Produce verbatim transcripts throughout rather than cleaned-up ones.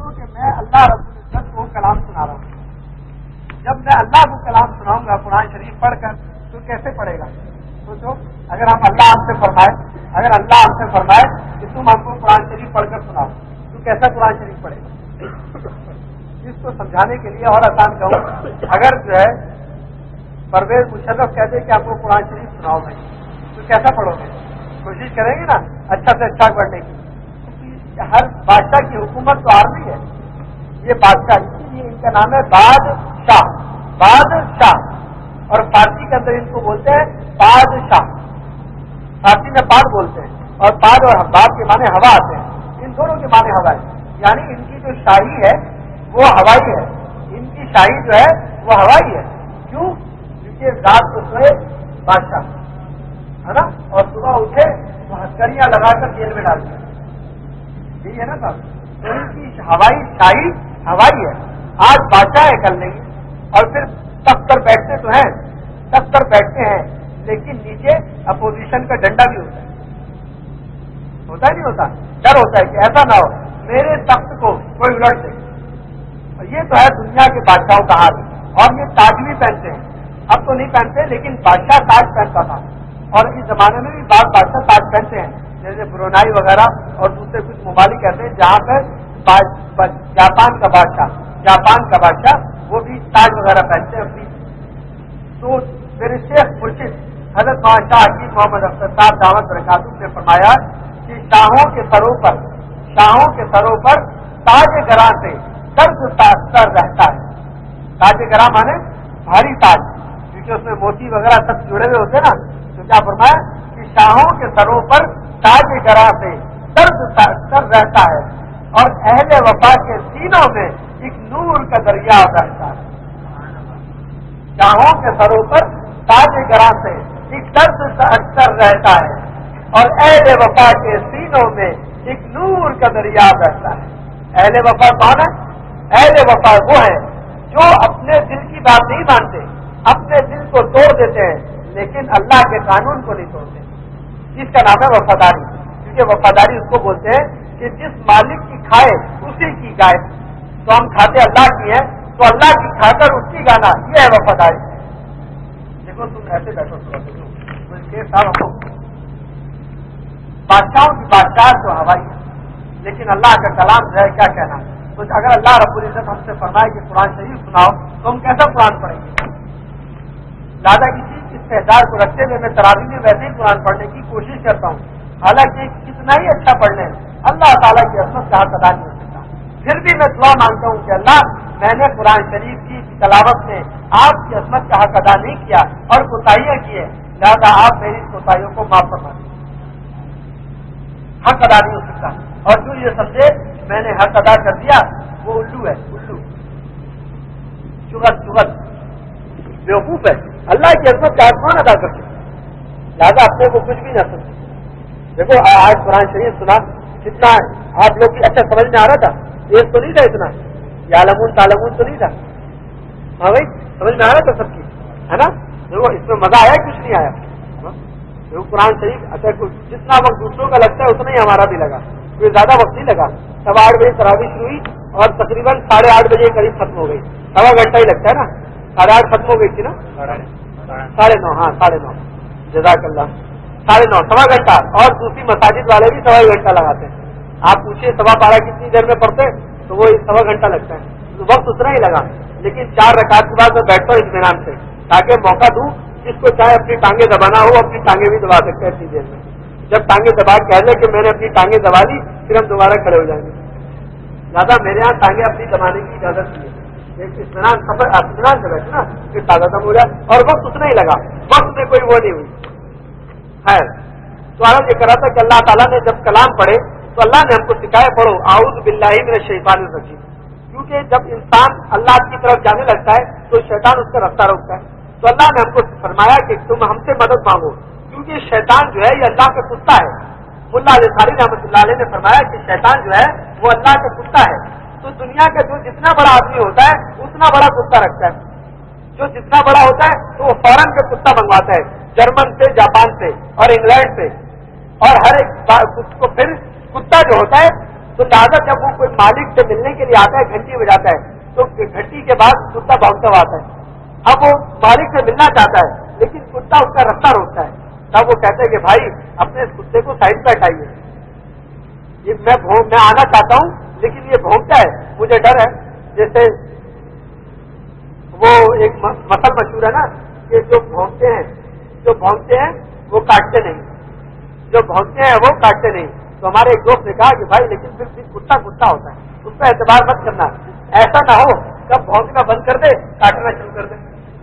سوچو کہ میں اللہ رب العزت کو کلام سنا رہا ہوں، جب میں اللہ کو کلام سناؤں گا قرآن شریف پڑھ کر تو کیسے پڑھے گا؟ سوچو اگر ہم اللہ ہم سے فرمائے اگر اللہ ہم سے فرمائے کہ تم ہم کو قرآن شریف پڑھ کر سناؤ تو کیسا قرآن شریف پڑھے گا؟ اس کو سمجھانے کے لیے اور آسان کہوں، اگر جو ہے پرویز مشرف کہتے کہ آپ کو قرآن شریف سناؤ بھائی تو کیسا پڑھو گے؟ کوشش کریں گے نا اچھا سے اچھا پڑھنے کی۔ ہر بادشاہ کی حکومت تو عارضی ہے، یہ بادشاہ اسی لیے ان کا نام ہے بادشاہ، بادشاہ، اور فارسی کے اندر ان کو بولتے ہیں بادشاہ، فارسی میں باد بولتے ہیں، اور باد اور باد کے معنی ہوا آتے ہیں، ان دونوں کے معنی ہوا ہے، یعنی ان کی جو شاہی ہے وہ ہوائی ہے، ان کی شاہی جو ہے وہ ہوائی ہے۔ کیوں؟ کیونکہ رات کو سوئے بادشاہ ہے نا، اور صبح اٹھے تو ہتھکڑیاں لگا کر جیل میں ڈال دیا، یہی ہے نا صاحب، تو ان کی ہوائی شاہی ہوائی ہے۔ آج بادشاہ ہے کل نہیں، اور پھر تخت پر بیٹھتے تو ہیں، تخت پر بیٹھتے ہیں لیکن نیچے اپوزیشن کا ڈنڈا بھی ہوتا ہے، ہوتا ہے نہیں ہوتا؟ ڈر ہوتا ہے کہ ایسا نہ ہو میرے تخت کو کوئی الٹ دے۔ یہ تو ہے دنیا کے بادشاہوں کا حال، اور یہ تاج بھی پہنتے ہیں، اب تو نہیں پہنتے لیکن بادشاہ تاج پہنتا تھا، اور اس زمانے میں بھی بعض بادشاہ تاج پہنتے ہیں، جیسے برونائی وغیرہ اور دوسرے کچھ ممالک ایسے ہیں جہاں پر جاپان کا بادشاہ جاپان کا بادشاہ وہ بھی تاج وغیرہ پہنتے ہیں اپنی۔ تو میرے شیخ مرشد حضرت بادشاہ حکیم محمد اختر صاحب دعوت برکاتہ نے فرمایا کہ شاہوں کے سروں پر شاہوں کے سروں پر تاج گراں سے درد سر رہتا ہے۔ تاج گراں مانے بھاری تاج، کیونکہ اس میں موتی وغیرہ سب جڑے ہوئے ہوتے ہیں نا، تو کیا فرمایا کہ شاہوں کے سروں پر تاج گراں سے درد سر رہتا ہے، اور اہل وفا کے سینوں میں ایک نور کا دریا بہتا ہے۔ شاہوں کے سروں پر تاج گراں سے ایک درد سر رہتا ہے، اور اہل وفا کے سینوں میں ایک نور کا دریا بہتا ہے۔ اہل وفا کون ہے؟ اہل وفا وہ ہے جو اپنے دل کی بات نہیں مانتے، اپنے دل کو توڑ دیتے ہیں لیکن اللہ کے قانون کو نہیں توڑتے، اس کا نام ہے وفاداری۔ کیونکہ وفاداری اس کو بولتے ہیں کہ جس مالک کی کھائے اسی کی گائے، تو ہم کھاتے اللہ کی ہیں تو اللہ کی کھا کر اس کی گانا، یہ ہے وفاداری۔ دیکھو تم ایسے بیٹھو صاحب، ہم بادشاہوں کی بادشاہ تو ہوائی ہے لیکن اللہ کا کلام جو ہے کیا کہنا۔ تو اگر اللہ رب العزت ہم سے فرمائے کہ قرآن شریف سناؤ تو ہم کیسا قرآن پڑھیں گے؟ لہٰذا اسی استعداد کو رکھتے ہوئے میں تراویح میں ویسے ہی قرآن پڑھنے کی کوشش کرتا ہوں، حالانکہ کتنا ہی اچھا پڑھ لیں اللہ تعالیٰ کی عظمت کا حق ادا نہیں ہو سکتا۔ پھر بھی میں دعا مانگتا ہوں کہ اللہ میں نے قرآن شریف کی تلاوت میں آپ کی عظمت کا حق ادا نہیں کیا اور کوتاہیاں کی ہے، لہٰذا آپ میری کوتاہیوں کو معاف فرما دیں۔ حق ادا نہیں ہو سکتا، اور جو یہ سمجھے میں نے حق ادا کر دیا وہ الو ہے، الو چغت چغت بیوقوف ہے۔ اللہ کی عظمت کا حق کون ادا کر سکتے؟ لہٰذا اپنے کو کچھ بھی نہ سمجھے۔ دیکھو آج قرآن شریف سنا کتنا آپ لوگ کی اچھا سمجھ میں آ رہا تھا، ایک تو نہیں تھا اتنا، یا لمون تالمون تو نہیں تھا، ہاں بھائی سمجھ میں آ رہا تھا سب کی، ہے نا؟ دیکھو اس میں مزہ آیا کچھ نہیں آیا؟ دیکھو قرآن شریف اچھا جتنا وقت دوسروں کا لگتا ہے اتنا ہی ہمارا بھی لگا، کوئی زیادہ وقت نہیں لگا۔ سوا آٹھ بجے تراویح شروع ہوئی اور تقریباً ساڑھے آٹھ بجے قریب ختم ہو گئی، سوا گھنٹہ ہی لگتا ہے نا، ساڑھے آٹھ ختم ہو گئی تھی نا، ساڑھے نو، ہاں ساڑھے نو، جزاک اللہ، ساڑھے نو سوا گھنٹہ، اور دوسری مساجد والے بھی سوا گھنٹہ لگاتے ہیں۔ آپ پوچھیے سوا بارہ کتنی دیر میں پڑھتے تو وہ سوا گھنٹہ لگتا ہے، تو وقت اتنا ہی لگا، لیکن چار رکعت کے بعد میں بیٹھتا ہوں اطمینان سے تاکہ موقع دوں جس کو چاہے اپنی ٹانگیں دبانا ہو اپنی ٹانگیں بھی دبا سکتے ہیں اتنی دیر میں۔ جب ٹانگیں دبا کہہ لیں کہ میں نے اپنی ٹانگیں دبا لی پھر ہم دوبارہ کھڑے ہو جائیں گے، زیادہ میرے یہاں ٹانگیں اپنی دبانے کی اجازت نہیں ہے، اطمینان سفر اطمینان سے بیٹھے نا پھر تازہ دم ہو جائے، اور وقت اتنا ہی لگا، وقت میں کوئی وہ نہیں ہوئی۔ خیر تو عرض یہ کرا تھا کہ اللہ تعالیٰ نے جب کلام پڑھے تو اللہ نے ہم کو سکھایا پڑھو اعوذ باللہ من الشیطان الرجیم، کیونکہ جب انسان اللہ کی طرف جانے لگتا ہے تو شیطان اس کا رفتہ روکتا ہے، تو اللہ نے ہم کو فرمایا کہ تم ہم سے مدد مانگو، کیونکہ شیطان جو ہے یہ اللہ کا کتا ہے۔ ملا علی خالد رحمۃ اللہ علیہ نے فرمایا کہ شیطان جو ہے وہ اللہ کا کتا ہے، تو دنیا کا جو جتنا بڑا آدمی ہوتا ہے اتنا بڑا کتا رکھتا ہے، جو جتنا بڑا ہوتا ہے تو وہ فوراً کا کتا منگواتا ہے، جرمن سے، جاپان سے اور انگلینڈ سے، اور ہر ایک کو پھر کتا جو ہوتا ہے تو لہٰذا جب وہ کوئی مالک سے ملنے کے لیے آتا ہے گھنٹی بجاتا ہے تو گھنٹی کے بعد کتا بھونکتا ہوا آتا ہے. اب وہ مالک سے ملنا چاہتا ہے لیکن کتا اس کا رستہ روکتا ہے. تب وہ کہتے ہیں کہ بھائی اپنے اس کتے کو سائڈ پہ ہٹائیے, یہ میں میں آنا چاہتا ہوں لیکن یہ بھونکتا ہے, مجھے ڈر ہے. جیسے وہ ایک مسل مشہور ہے نا کہ جو بھونکتے ہیں جو بھونکتے ہیں وہ کاٹتے نہیں, جو بھونکتے ہیں وہ کاٹتے نہیں. تو ہمارے ایک دوست نے کہا کہ بھائی لیکن پھر بھی کتا کتا ہوتا ہے, اس پہ اعتبار مت کرنا, ایسا نہ ہو کب بھونکنا بند کر دے کاٹنا شروع کر دے.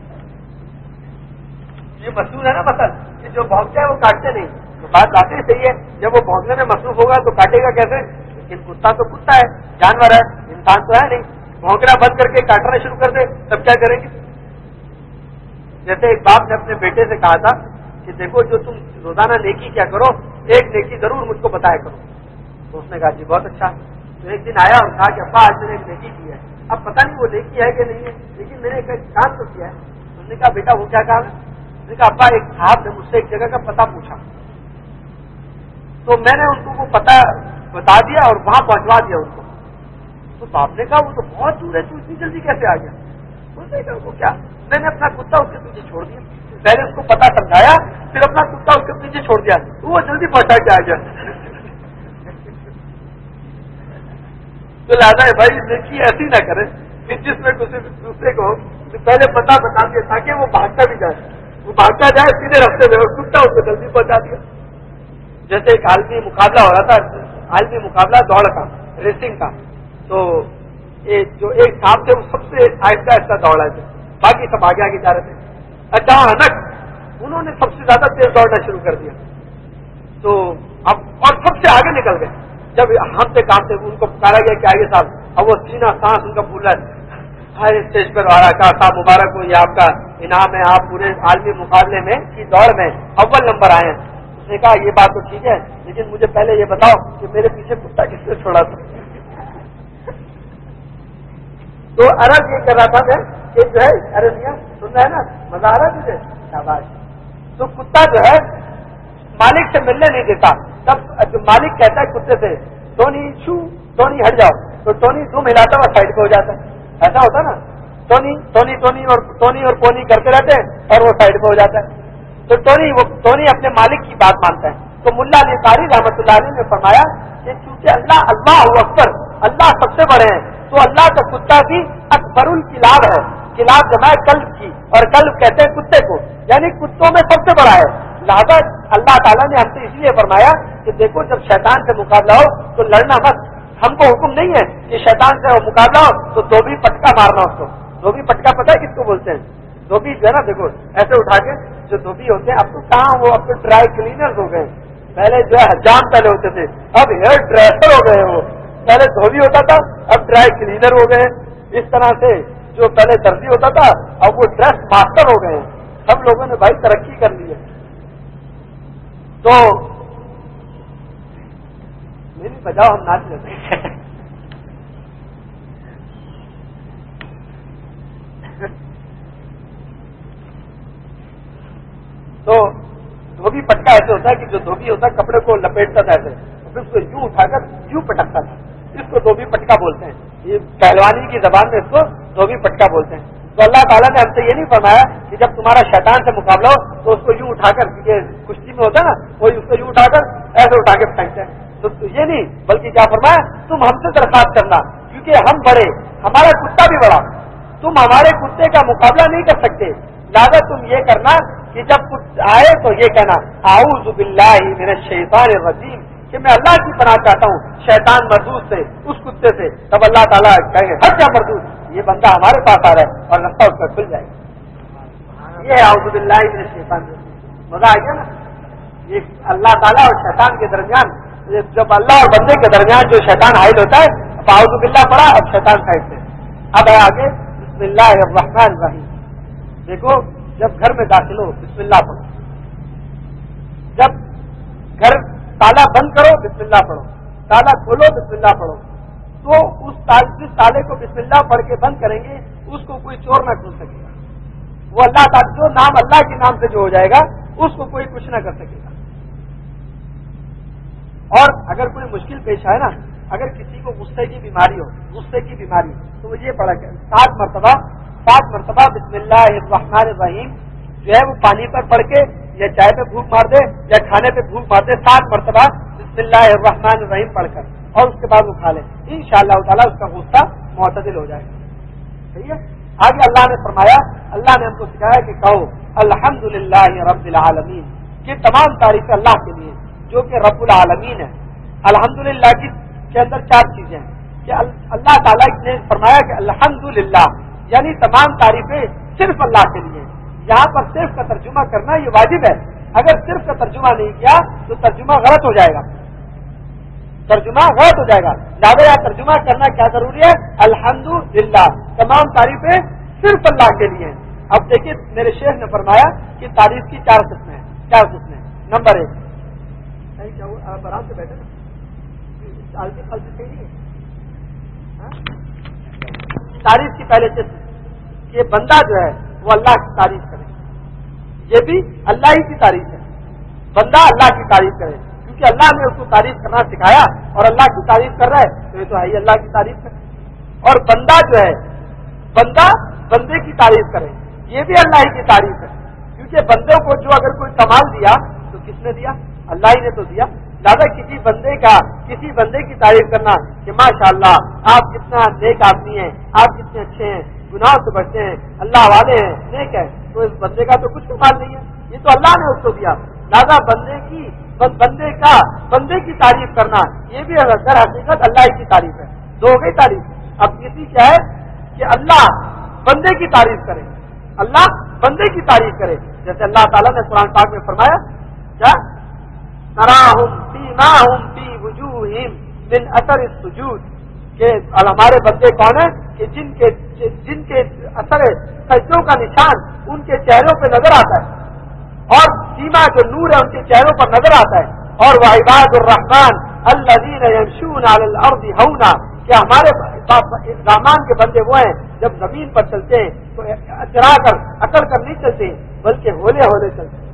یہ مشہور ہے نا مسل کہ جو بھونکتا ہے وہ کاٹتے نہیں. تو بات واقعی صحیح ہے, جب وہ بھونکنے میں مصروف ہوگا تو کاٹے گا کیسے؟ لیکن کتا تو کتا ہے, جانور ہے, انسان تو ہے نہیں. بھونکنا بند کر کے کاٹنا شروع کر دے تب کیا کریں گے؟ جیسے ایک باپ نے اپنے بیٹے سے کہا تھا کہ دیکھو جو تم روزانہ نیکی کیا کرو ایک نیکی ضرور مجھ کو بتایا کرو. تو اس نے کہا جی بہت اچھا. تو ایک دن آیا اور کہا کہ ابا آج میں نے ایک نیکی کی ہے. اب پتہ نہیں وہ نیکی ہے کہ نہیں ہے لیکن میں نے ایک کام تو کیا ہے. اس نے کہا بیٹا وہ کیا کام ہے؟ اس نے کہا ابا ایک صاحب نے مجھ سے ایک جگہ کا پتہ پوچھا تو میں نے ان کو وہ پتہ بتا دیا اور وہاں پہنچوا دیا ان کو. تو باپ نے کہا وہ تو بہت دور ہے, تو اتنی جلدی کیسے آ گیا؟ اس نے کہا وہ کیا, میں نے اپنا کتا اس کے پیچھے چھوڑ دیا, پہلے اس کو پتا سمجھایا پھر اپنا کتا اس کے پیچھے چھوڑ دیا تو وہ جلدی پہنچا کے آ گیا. تو لہٰذا بھائی دیکھیے ایسی نہ کرے کہ جس میں کسی دوسرے کو پہلے پتا بتا دیا تاکہ وہ بھاگتا بھی جائے, وہ بھاگتا جائے سیدھے رستے میں, اور کتا اس کو جلدی پہنچا دیا. جیسے ایک عالمی مقابلہ ہو رہا تھا, عالمی مقابلہ دوڑ کا, ریسنگ کا. تو جو ایک صاحب تھے وہ سب سے آہستہ آہستہ دوڑ رہے تھے, باقی سب آگے آگے جا رہے تھے. اچانک انہوں نے سب سے زیادہ تیز دوڑنا شروع کر دیا. تو اب اور سب سے آگے نکل گئے. جب ہم سے کام سے ان کو پکارا گیا کہ آئیے صاحب, اب وہ سینہ سانس ان کا پھول رہا ہے. ہر اسٹیج پر آ رہا کہا صاحب مبارک ہو, یہ آپ کا انعام ہے, آپ پورے عالمی مقابلے میں کی دوڑ میں اول نمبر آئے ہیں. اس نے کہا یہ بات تو ٹھیک ہے لیکن مجھے پہلے یہ بتاؤ کہ میرے پیچھے کتا کس نے چھوڑا تھا. تو عرض یہ کر رہا تھا میں کہ جو ہے عربیہ سن رہا ہے نا, مزہ آ رہا ہے تجھے, شاباش. تو کتا جو ہے مالک سے ملنے نہیں دیتا. تب جو مالک کہتا ہے کتے سے ٹونی چھو ٹونی ہٹ جاؤ, تو ٹونی دم ہلاتا ہوا سائڈ پہ ہو جاتا ہے. ایسا ہوتا نا, ٹونی ٹونی ٹونی اور ٹونی اور پونی کرتے رہتے ہیں اور وہ سائڈ پہ ہو جاتا ہے. تو ٹونی وہ ٹونی اپنے مالک کی بات مانتا ہے. تو ملا علی قاری رحمۃ اللہ علیہ نے فرمایا کہ چونکہ اللہ اللہ اکبر, اللہ سب سے بڑے ہیں, تو اللہ کا کتا بھی اکبر الکلاب ہے. کلاب جمع کلب کی, اور کلب کہتے ہیں کتے کو, یعنی کتوں میں سب سے بڑا ہے. لہذا اللہ تعالیٰ نے ہم سے اس لیے فرمایا کہ دیکھو جب شیطان سے مقابلہ ہو تو لڑنا مت. ہم کو حکم نہیں ہے کہ شیطان سے مقابلہ ہو تو دھوبی پٹکا مارنا اس کو. دھوبی پٹکا پتہ ہے کس کو بولتے ہیں؟ دھوبی جو ہے نا, دیکھو ایسے اٹھا کے جو دھوبی ہوتے ہیں, اب تو کہاں وہ اب تو ڈرائی کلینر ہو گئے. پہلے جو ہے حجام پہلے ہوتے تھے, اب ہیئر ڈریسر ہو گئے. وہ پہلے دھوبی ہوتا تھا اب ڈرائی کلینر ہو گئے. اس طرح سے جو پہلے درزی ہوتا تھا اب وہ ڈریس ماسٹر ہو گئے ہیں. سب لوگوں نے بھائی ترقی کر لی ہے. تو میری بجاؤ ہم ناچ لیتے ہیں. تو دھوبی پٹکا ایسے ہوتا ہے کہ جو دھوبی ہوتا ہے کپڑے کو لپیٹتا تھا ایسے, پھر اس کو یوں اٹھا کر یوں پٹکتا تھا. اس کو دھوبی پٹکا بولتے ہیں. یہ پہلوانی کی زبان میں اس کو دھوبی پٹکا بولتے ہیں. تو اللہ تعالیٰ نے ہم سے یہ نہیں فرمایا کہ جب تمہارا شیطان سے مقابلہ ہو تو اس کو یوں اٹھا کر, کیونکہ کشتی میں ہوتا ہے نا کوئی اس کو یوں اٹھا کر ایسے اٹھا کے پھینکتے ہیں, تو یہ نہیں, بلکہ کیا فرمایا تم ہم سے درخواست کرنا کیونکہ ہم بڑے, ہمارا کتا بھی بڑا, تم ہمارے کتے کا مقابلہ نہیں کر سکتے. لہذا تم یہ کرنا کہ جب آئے تو یہ کہنا اعوذ باللہ من الشیطان الرجیم, کہ میں اللہ کی پناہ چاہتا ہوں شیطان مردود سے, اس کتے سے. تب اللہ تعالیٰ کہیں گے ہٹ جا مردود, یہ بندہ ہمارے پاس آ رہا ہے, اور رستہ اس کا کھل جائے گا. یہ اعوذ باللہ من الشیطان الرجیم, مزہ آ گیا نا. یہ اللہ تعالیٰ اور شیطان کے درمیان, جب اللہ اور بندے کے درمیان جو شیطان حائل ہوتا ہے, اب اعوذ باللہ پڑا, اب شیطان سائڈ سے. اب ہے آگے بسم اللہ الرحمن الرحیم. دیکھو جب گھر میں داخل ہو بسم اللہ پڑھو, جب گھر تالا بند کرو بسم اللہ پڑھو, تالا کھولو بسم اللہ پڑھو. تو اس تال جس تالے کو بسم اللہ پڑھ کے بند کریں گے اس کو کوئی چور نہ کھول سکے گا. وہ اللہ تعالیٰ جو نام اللہ کے نام سے جو ہو جائے گا اس کو کوئی کچھ نہ کر سکے گا. اور اگر کوئی مشکل پیش آئے نا اگر کسی کو غصے کی بیماری ہو غصے کی بیماری تو وہ یہ پڑھا کہ سات مرتبہ سات مرتبہ بسم اللہ الرحمن الرحیم جو ہے وہ پانی پر پڑھ کے یا چائے پہ بھوک مار دے یا کھانے پہ بھوک مار دے، سات مرتبہ بسم اللہ الرحمن الرحیم پڑھ کر اور اس کے بعد وہ کھا لے، انشاءاللہ تعالیٰ اس کا غصہ معتدل ہو جائے گا۔ صحیح ہے۔ آگے اللہ نے فرمایا، اللہ نے ہم کو سکھایا کہ کہو الحمدللہ رب العالمین، کہ تمام تعریف اللہ کے لیے جو کہ رب العالمین ہے۔ الحمدللہ کی کے اندر چار چیزیں ہیں کہ اللہ تعالیٰ نے فرمایا کہ الحمدللہ یعنی تمام تعریفیں صرف اللہ کے لیے۔ یہاں پر صرف کا ترجمہ کرنا یہ واجب ہے، اگر صرف کا ترجمہ نہیں کیا تو ترجمہ غلط ہو جائے گا، ترجمہ غلط ہو جائے گا۔ لہٰذا ترجمہ کرنا کیا ضروری ہے؟ الحمدللہ تمام تعریفیں صرف اللہ کے لیے۔ اب دیکھیے میرے شیخ نے فرمایا کہ تعریف کی چار قسمیں ہیں، چار قسمیں۔ نمبر ایک، کیا ہوا آپ آرام سے بیٹھے نا، تعریف کی پہلے قسم کہ بندہ جو ہے وہ اللہ کی تعریف کرے، یہ بھی اللہ ہی کی تعریف ہے، بندہ اللہ کی تعریف کرے کیونکہ اللہ نے اس کو تعریف کرنا سکھایا اور اللہ کی تعریف کر رہا ہے تو یہ تو ہے ہی اللہ کی تعریف ہے۔ اور بندہ جو ہے بندہ بندے کی تعریف کرے، یہ بھی اللہ ہی کی تعریف ہے کیونکہ بندے کو جو اگر کوئی کمال دیا تو کس نے دیا؟ اللہ ہی نے تو دیا۔ لہٰذا کسی بندے کا کسی بندے کی تعریف کرنا کہ ماشاءاللہ آپ کتنا نیک آدمی ہیں، آپ کتنے اچھے ہیں، گناہ سے بچتے ہیں، اللہ والے ہیں، نیک ہے، تو اس بندے کا تو کچھ کمال نہیں ہے، یہ تو اللہ نے اس کو دیا۔ لہٰذا بندے کی بندے کا بندے کی تعریف کرنا یہ بھی در حقیقت اللہ کی تعریف ہے، دو ہو گئی تعریف۔ اب کسی کیا ہے کہ اللہ بندے کی تعریف کرے، اللہ بندے کی تعریف کرے، جیسے اللہ تعالیٰ نے قرآن پاک میں فرمایا کیا تراہم سیماہم فی وجوہہم من اثر السجود، کہ ہمارے بندے کون ہیں کہ جن کے جن کے اثر سجدوں کا نشان ان کے چہروں پہ نظر آتا ہے اور سیما جو نور ہے ان کے چہروں پر نظر آتا ہے۔ اور وہ عباد الرحمن الذین یمشون علی الارض ہونا، کہ ہمارے رحمان کے بندے وہ ہیں جب زمین پر چلتے ہیں تو اچرا کر اکڑ کر نہیں چلتے بلکہ ہولے ہولے چلتے ہیں۔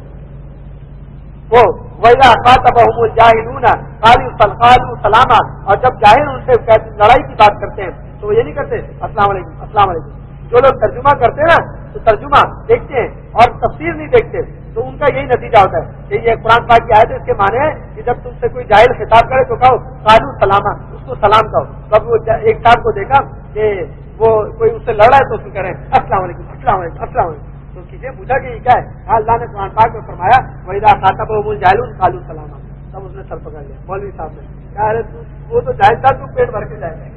وہ وَإِذَا خَاطَبَهُمُ الْجَاهِلُونَ قَالُوا سَلَامًا، اور جب جاہل ان سے لڑائی کی بات کرتے ہیں تو وہ یہ نہیں کرتے السلام علیکم السلام علیکم۔ جو لوگ ترجمہ کرتے ہیں نا تو ترجمہ دیکھتے ہیں اور تفسیر نہیں دیکھتے تو ان کا یہی نتیجہ ہوتا ہے کہ یہ قرآن پاک کی آیت ہے، اس کے معنی ہے کہ جب تم سے کوئی جاہل خطاب کرے تو کہو قالوا سلاما، اس کو سلام کہو۔ کب وہ ایک صاحب کو دیکھا کہ وہ کوئی اس سے لڑ رہا ہے تو اس کو کہہ رہے ہیں السلام علیکم السلام علیکم السلام علیکم، تو کسی نے پوچھا کہ یہ کیا ہے؟ ہاں اللہ نے قرآن پاک میں فرمایا وَإِذَا خَاطَبَهُمُ الْجَاهِلُونَ قَالُوا سَلَامًا، تب اس نے سر پکڑ لیا مولوی صاحب نے کہا ارے وہ تو جاہل تھا، تو پیٹ بھر کے جائے گا۔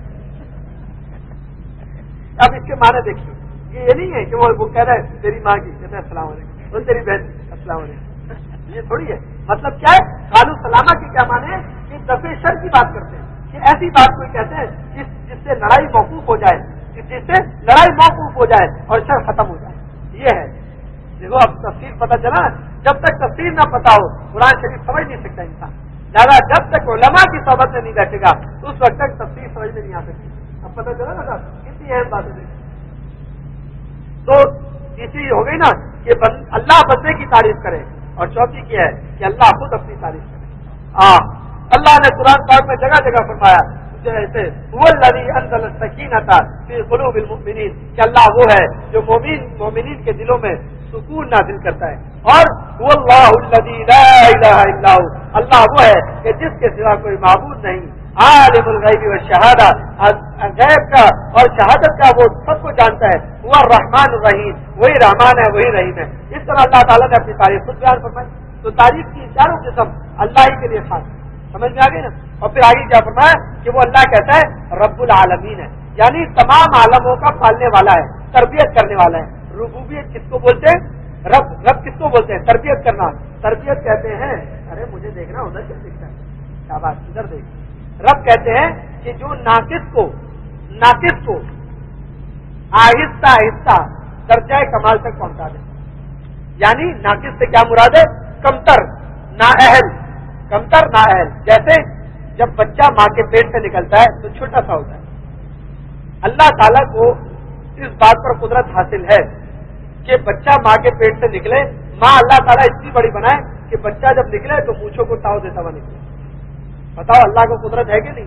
اب اس کے معنی دیکھیے کہ یہ نہیں ہے کہ وہ کہہ رہا ہے تیری ماں کی کہتے ہیں السلام علیکم، اور تیری بہن السلام علیکم، یہ تھوڑی ہے۔ مطلب کیا ہے؟ قالوا سلامہ کی کیا معنی ہے کہ دفع شر کی بات کرتے ہیں کہ ایسی بات کوئی کہتے ہیں جس جس سے لڑائی موقوف ہو جائے، جس سے لڑائی موقوف ہو جائے اور شر ختم ہو جائے، یہ ہے۔ دیکھو اب تفسیر پتہ چلا، جب تک تفسیر نہ پتا ہو قرآن شریف سمجھ نہیں سکتا انسان، لہٰذا جب تک علماء کی صحبت میں نہیں بیٹھے گا تو اس وقت تک تفسیر سمجھ میں نہیں آ سکتی۔ اب پتہ چلا نا کتنی اہم باتیں دیکھیں تو تیسری ہو گئی نا کہ اللہ بندے کی تعریف کرے، اور چوتھی کیا ہے کہ اللہ خود اپنی تعریف کرے۔ ہاں اللہ نے قرآن پاک میں جگہ جگہ فرمایا جیسے هو الذی انزل السکینۃ فی قلوب المؤمنین، کہ اللہ وہ ہے جو مومن مومنین کے دلوں میں سکون نازل کرتا ہے، اور هو اللہ الذی لا الہ الا هو، اللہ وہ ہے کہ جس کے سوا کوئی معبود نہیں، عالم الغیب والشہادہ، غیب کا اور شہادت کا وہ سب کو جانتا ہے، وہ الرحمن الرحیم، وہی رحمان ہے وہی رحیم ہے۔ اس طرح اللہ تعالیٰ نے اپنی تعریف خود بیان فرمائی، تو تعریف کی چاروں قسم اللہ ہی کے لیے خاص، سمجھ میں آ گئی نا۔ اور پھر آگے کیا فرمایا کہ وہ اللہ کہتا ہے رب العالمین ہے، یعنی تمام عالموں کا پالنے والا ہے، تربیت کرنے والا ہے۔ ربوبیت کس کو بولتے ہیں؟ رب رب کس کو بولتے ہیں؟ تربیت کرنا، تربیت کہتے ہیں ارے مجھے دیکھنا ادھر کیا دکھتا ہے، کیا بات ادھر دیکھ۔ رب کہتے ہیں کہ جو ناقص کو ناقص کو آہستہ آہستہ درجہ کمال تک پہنچا دے، یعنی ناقص سے کیا مراد ہے؟ کمتر، نااہل، کمتر نااہل۔ جیسے جب بچہ ماں کے پیٹ سے نکلتا ہے تو چھوٹا سا ہوتا ہے، اللہ تعالیٰ کو اس بات پر قدرت حاصل ہے کہ بچہ ماں کے پیٹ سے نکلے، ماں اللہ تعالیٰ اتنی بڑی بنائے کہ بچہ جب نکلے تو مونچھوں کو تاؤ دیتا ہوا نکلے۔ بتاؤ اللہ کو قدرت ہے کہ نہیں ہے؟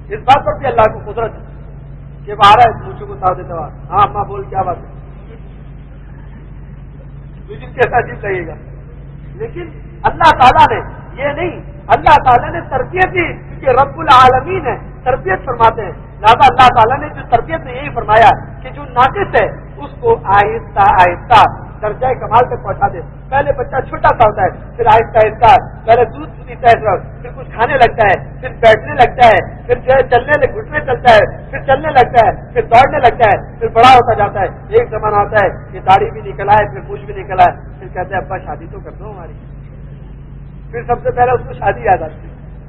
اس بات پر بھی اللہ کو قدرت ہے کہ وہ آ رہا ہے مجھے کو تاؤ دیتا ہوا، ہاں اماں بول کیا بات ہے، مجھے کیسا عجیب لگے گا. لیکن اللہ تعالیٰ نے یہ نہیں، اللہ تعالیٰ نے تربیت دی کیونکہ رب العالمین ہے، تربیت فرماتے ہیں. لہٰذا اللہ تعالیٰ نے جو تربیت میں یہی فرمایا کہ جو ناقص ہے اس کو آہستہ آہستہ درجہ کمال تک پہنچا دے. پہلے بچہ چھوٹا سا ہوتا ہے، پھر آہستہ آہستہ پہلے دودھ پیتا ہے، پھر کچھ کھانے لگتا ہے، پھر بیٹھنے لگتا ہے، پھر جو ہے چلنے گھٹنے چلتا ہے، پھر چلنے لگتا ہے، پھر دوڑنے لگتا ہے، پھر بڑا ہوتا جاتا ہے. ایک زمانہ ہوتا ہے کہ داڑھی بھی نکل آئے، پھر مجھ بھی نکل آئے، پھر کہتے ہیں ابا شادی تو کر دو ہماری. پھر سب سے پہلے اس کو شادی یاد آتی ہے.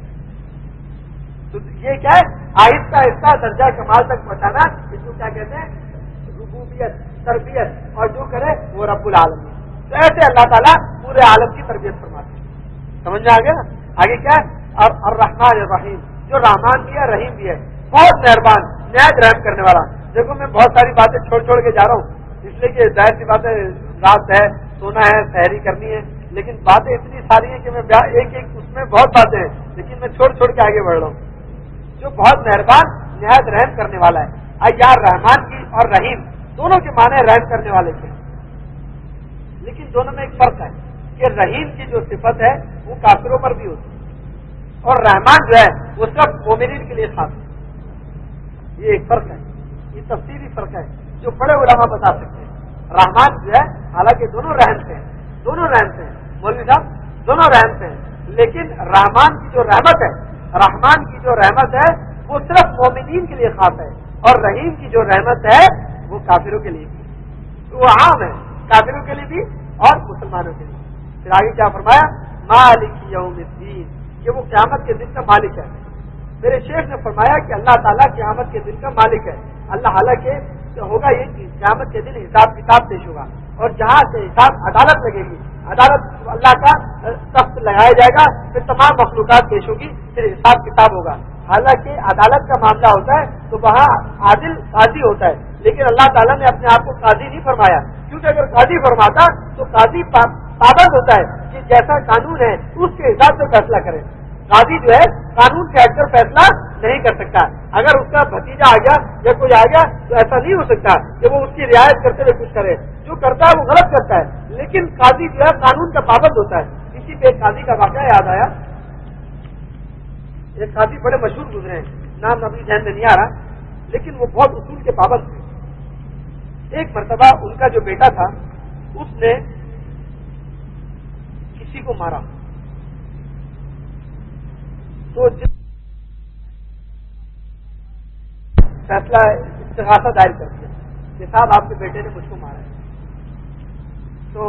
تو یہ کیا ہے؟ آہستہ آہستہ درجہ کمال تک پہنچانا، اس کو کیا کہتے ہیں؟ ربوبیت، تربیت. اور جو کرے وہ رب العالمین. تو ایسے اللہ تعالیٰ پورے عالم کی تربیت فرماتے ہیں. سمجھ میں آ گیا نا؟ آگے کیا ہے؟ اور الرحمن الرحیم، جو رحمان بھی ہے رحیم بھی ہے، بہت مہربان نہایت رحم کرنے والا. دیکھو میں بہت ساری باتیں چھوڑ چھوڑ کے جا رہا ہوں، اس لیے کہ ظاہر سی باتیں رات ہے، سونا ہے، سحری کرنی ہے، لیکن باتیں اتنی ساری ہیں کہ میں ایک ایک اس میں بہت باتیں ہیں، لیکن میں چھوڑ چھوڑ کے آگے بڑھ رہا ہوں. جو بہت مہربان نہایت رحم کرنے والا ہے. یار رحمان کی اور رحیم دونوں کے معنی رحم کرنے والے کے، لیکن دونوں میں ایک فرق ہے کہ رحیم کی جو صفت ہے وہ کافروں پر بھی ہوتی ہے اور رحمان جو ہے وہ صرف مومنین کے لیے خاص ہے. یہ ایک فرق ہے، یہ تفصیلی فرق ہے جو بڑے علماء بتا سکتے ہیں. رحمان جو ہے حالانکہ دونوں رحم سے ہیں، دونوں رحم سے ہیں، مولوی صاحب دونوں رحم سے ہیں، لیکن رحمان کی جو رحمت ہے، رحمان کی جو رحمت ہے وہ صرف مومنین کے لیے خاص ہے، اور رحیم کی جو رحمت ہے وہ کافروں کے لیے بھی، وہ عام ہے، کافروں کے لیے بھی اور مسلمانوں کے لیے. پھر آگے کیا فرمایا؟ مالک یوم الدین، کہ وہ قیامت کے دن کا مالک ہے. میرے شیخ نے فرمایا کہ اللہ تعالیٰ قیامت کے دن کا مالک ہے. اللہ حالانکہ ہوگا یہ کہ قیامت کے دن حساب کتاب پیش ہوگا، اور جہاں سے حساب عدالت لگے گی، عدالت اللہ کا سخت لگایا جائے گا، پھر تمام مخلوقات پیش ہوگی، پھر حساب کتاب ہوگا. حالانکہ عدالت کا معاملہ ہوتا ہے تو وہاں عادل قاضی ہوتا ہے، لیکن اللہ تعالیٰ نے اپنے آپ کو قاضی نہیں فرمایا، کیونکہ اگر قاضی فرماتا تو قاضی پابند ہوتا ہے کہ جیسا قانون ہے اس کے حساب سے فیصلہ کرے. قاضی جو ہے قانون کے ہٹ کر فیصلہ نہیں کر سکتا. اگر اس کا بھتیجا آ گیا یا کوئی آ گیا تو ایسا نہیں ہو سکتا کہ وہ اس کی رعایت کرتے ہوئے کچھ کرے. جو کرتا ہے وہ غلط کرتا ہے، لیکن قاضی جو ہے قانون کا پابند ہوتا ہے. اسی پہ ایک قاضی کا واقعہ یاد آیا. ایک قاضی بڑے مشہور گزرے ہیں، نام ابھی ذہن میں نہیں آ رہا، لیکن وہ بہت اصول کے پابند تھے. ایک مرتبہ ان کا جو بیٹا تھا اس نے کسی کو مارا، تو فیصلہ استغاثہ دائر کر دیا کہ صاحب آپ کے بیٹے نے مجھ کو مارا ہے. تو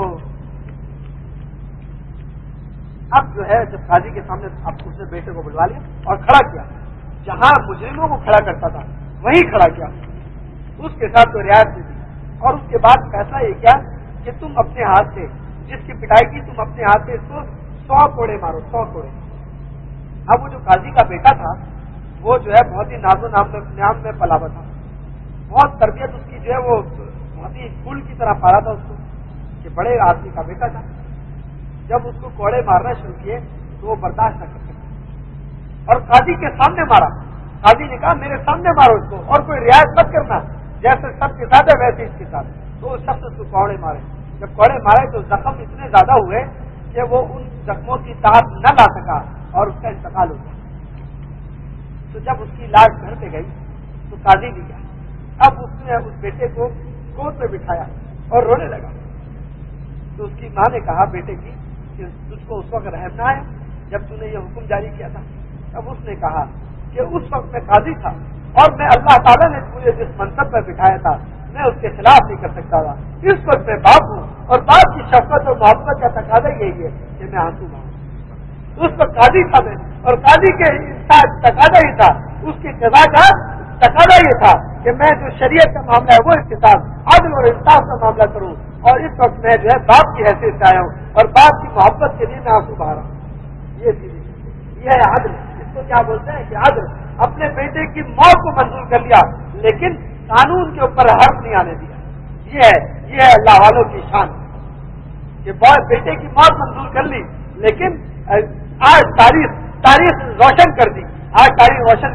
اب جو ہے جب قاضی کے سامنے اب اس نے بیٹے کو بلوا لیا اور کھڑا کیا، جہاں مجرموں کو کھڑا کرتا تھا وہیں کھڑا کیا، اس کے ساتھ تو رعایت دی، اور اس کے بعد فیصلہ یہ کیا کہ تم اپنے ہاتھ سے جس کی پٹائی کی تم اپنے ہاتھ سے اس کو سو کوڑے مارو، سو کوڑے. اب وہ جو قاضی کا بیٹا تھا وہ جو ہے بہت ہی ناز و نام میں پلا ہوا تھا، بہت تربیت اس کی جو ہے وہ بہت ہی پھول کی طرح پالا تھا اس کو کہ بڑے آدمی کا بیٹا تھا. جب اس کو کوڑے مارنا شروع کیے تو وہ برداشت نہ کر سکتا اور قاضی کے سامنے مارا. قاضی نے کہا میرے سامنے مارو اس کو اور کوئی رعایت مت کرنا، جیسے سب کے ساتھ ہے ویسے اس کے ساتھ. تو اس شخص اس کو کوڑے مارے. جب کوڑے مارے تو زخم اتنے زیادہ ہوئے کہ وہ ان زخموں کی طاقت نہ لا سکا اور اس کا انتقال ہو گیا. تو جب اس کی لاش گھر پہ گئی تو قاضی بھی گیا. اب اس نے اس بیٹے کو گود میں بٹھایا اور رونے لگا. تو اس کی ماں نے کہا بیٹے کی کہ تجھ کو اس وقت رحم نہ آیا جب تم نے یہ حکم جاری کیا تھا. اب اس نے کہا کہ اس وقت میں قاضی تھا اور میں اللہ تعالیٰ نے مجھے جس منصب پر بٹھایا تھا میں اس کے خلاف نہیں کر سکتا تھا. اس وقت میں باپ ہوں اور باپ کی شفقت اور محبت کا تقاضا یہی ہے کہ میں آنسو ماروں. اس وقت قاضی تھا میں، اور قاضی کے تقاضا ہی تھا، اس کی سزا کا تقاضا یہ تھا کہ میں جو شریعت کا معاملہ ہے وہ اس کے ساتھ عدل اور انصاف کا معاملہ کروں. اور اس وقت میں جو ہے باپ کی حیثیت سے آیا ہوں اور باپ کی محبت کے لیے میں آنسو بہا رہا ہوں. یہ چیز یہ ہے عدل. اس کو کیا بولتے ہیں کہ عدل. اپنے بیٹے کی موت کو منظور کر لیا لیکن قانون کے اوپر حرف نہیں آنے دیا. یہ ہے یہ ہے اللہ والوں کی شان کہ بیٹے کی موت منظور کر لی لیکن آج تاریخ تاریخ روشن کر دی. آج تاریخ روشن کر دی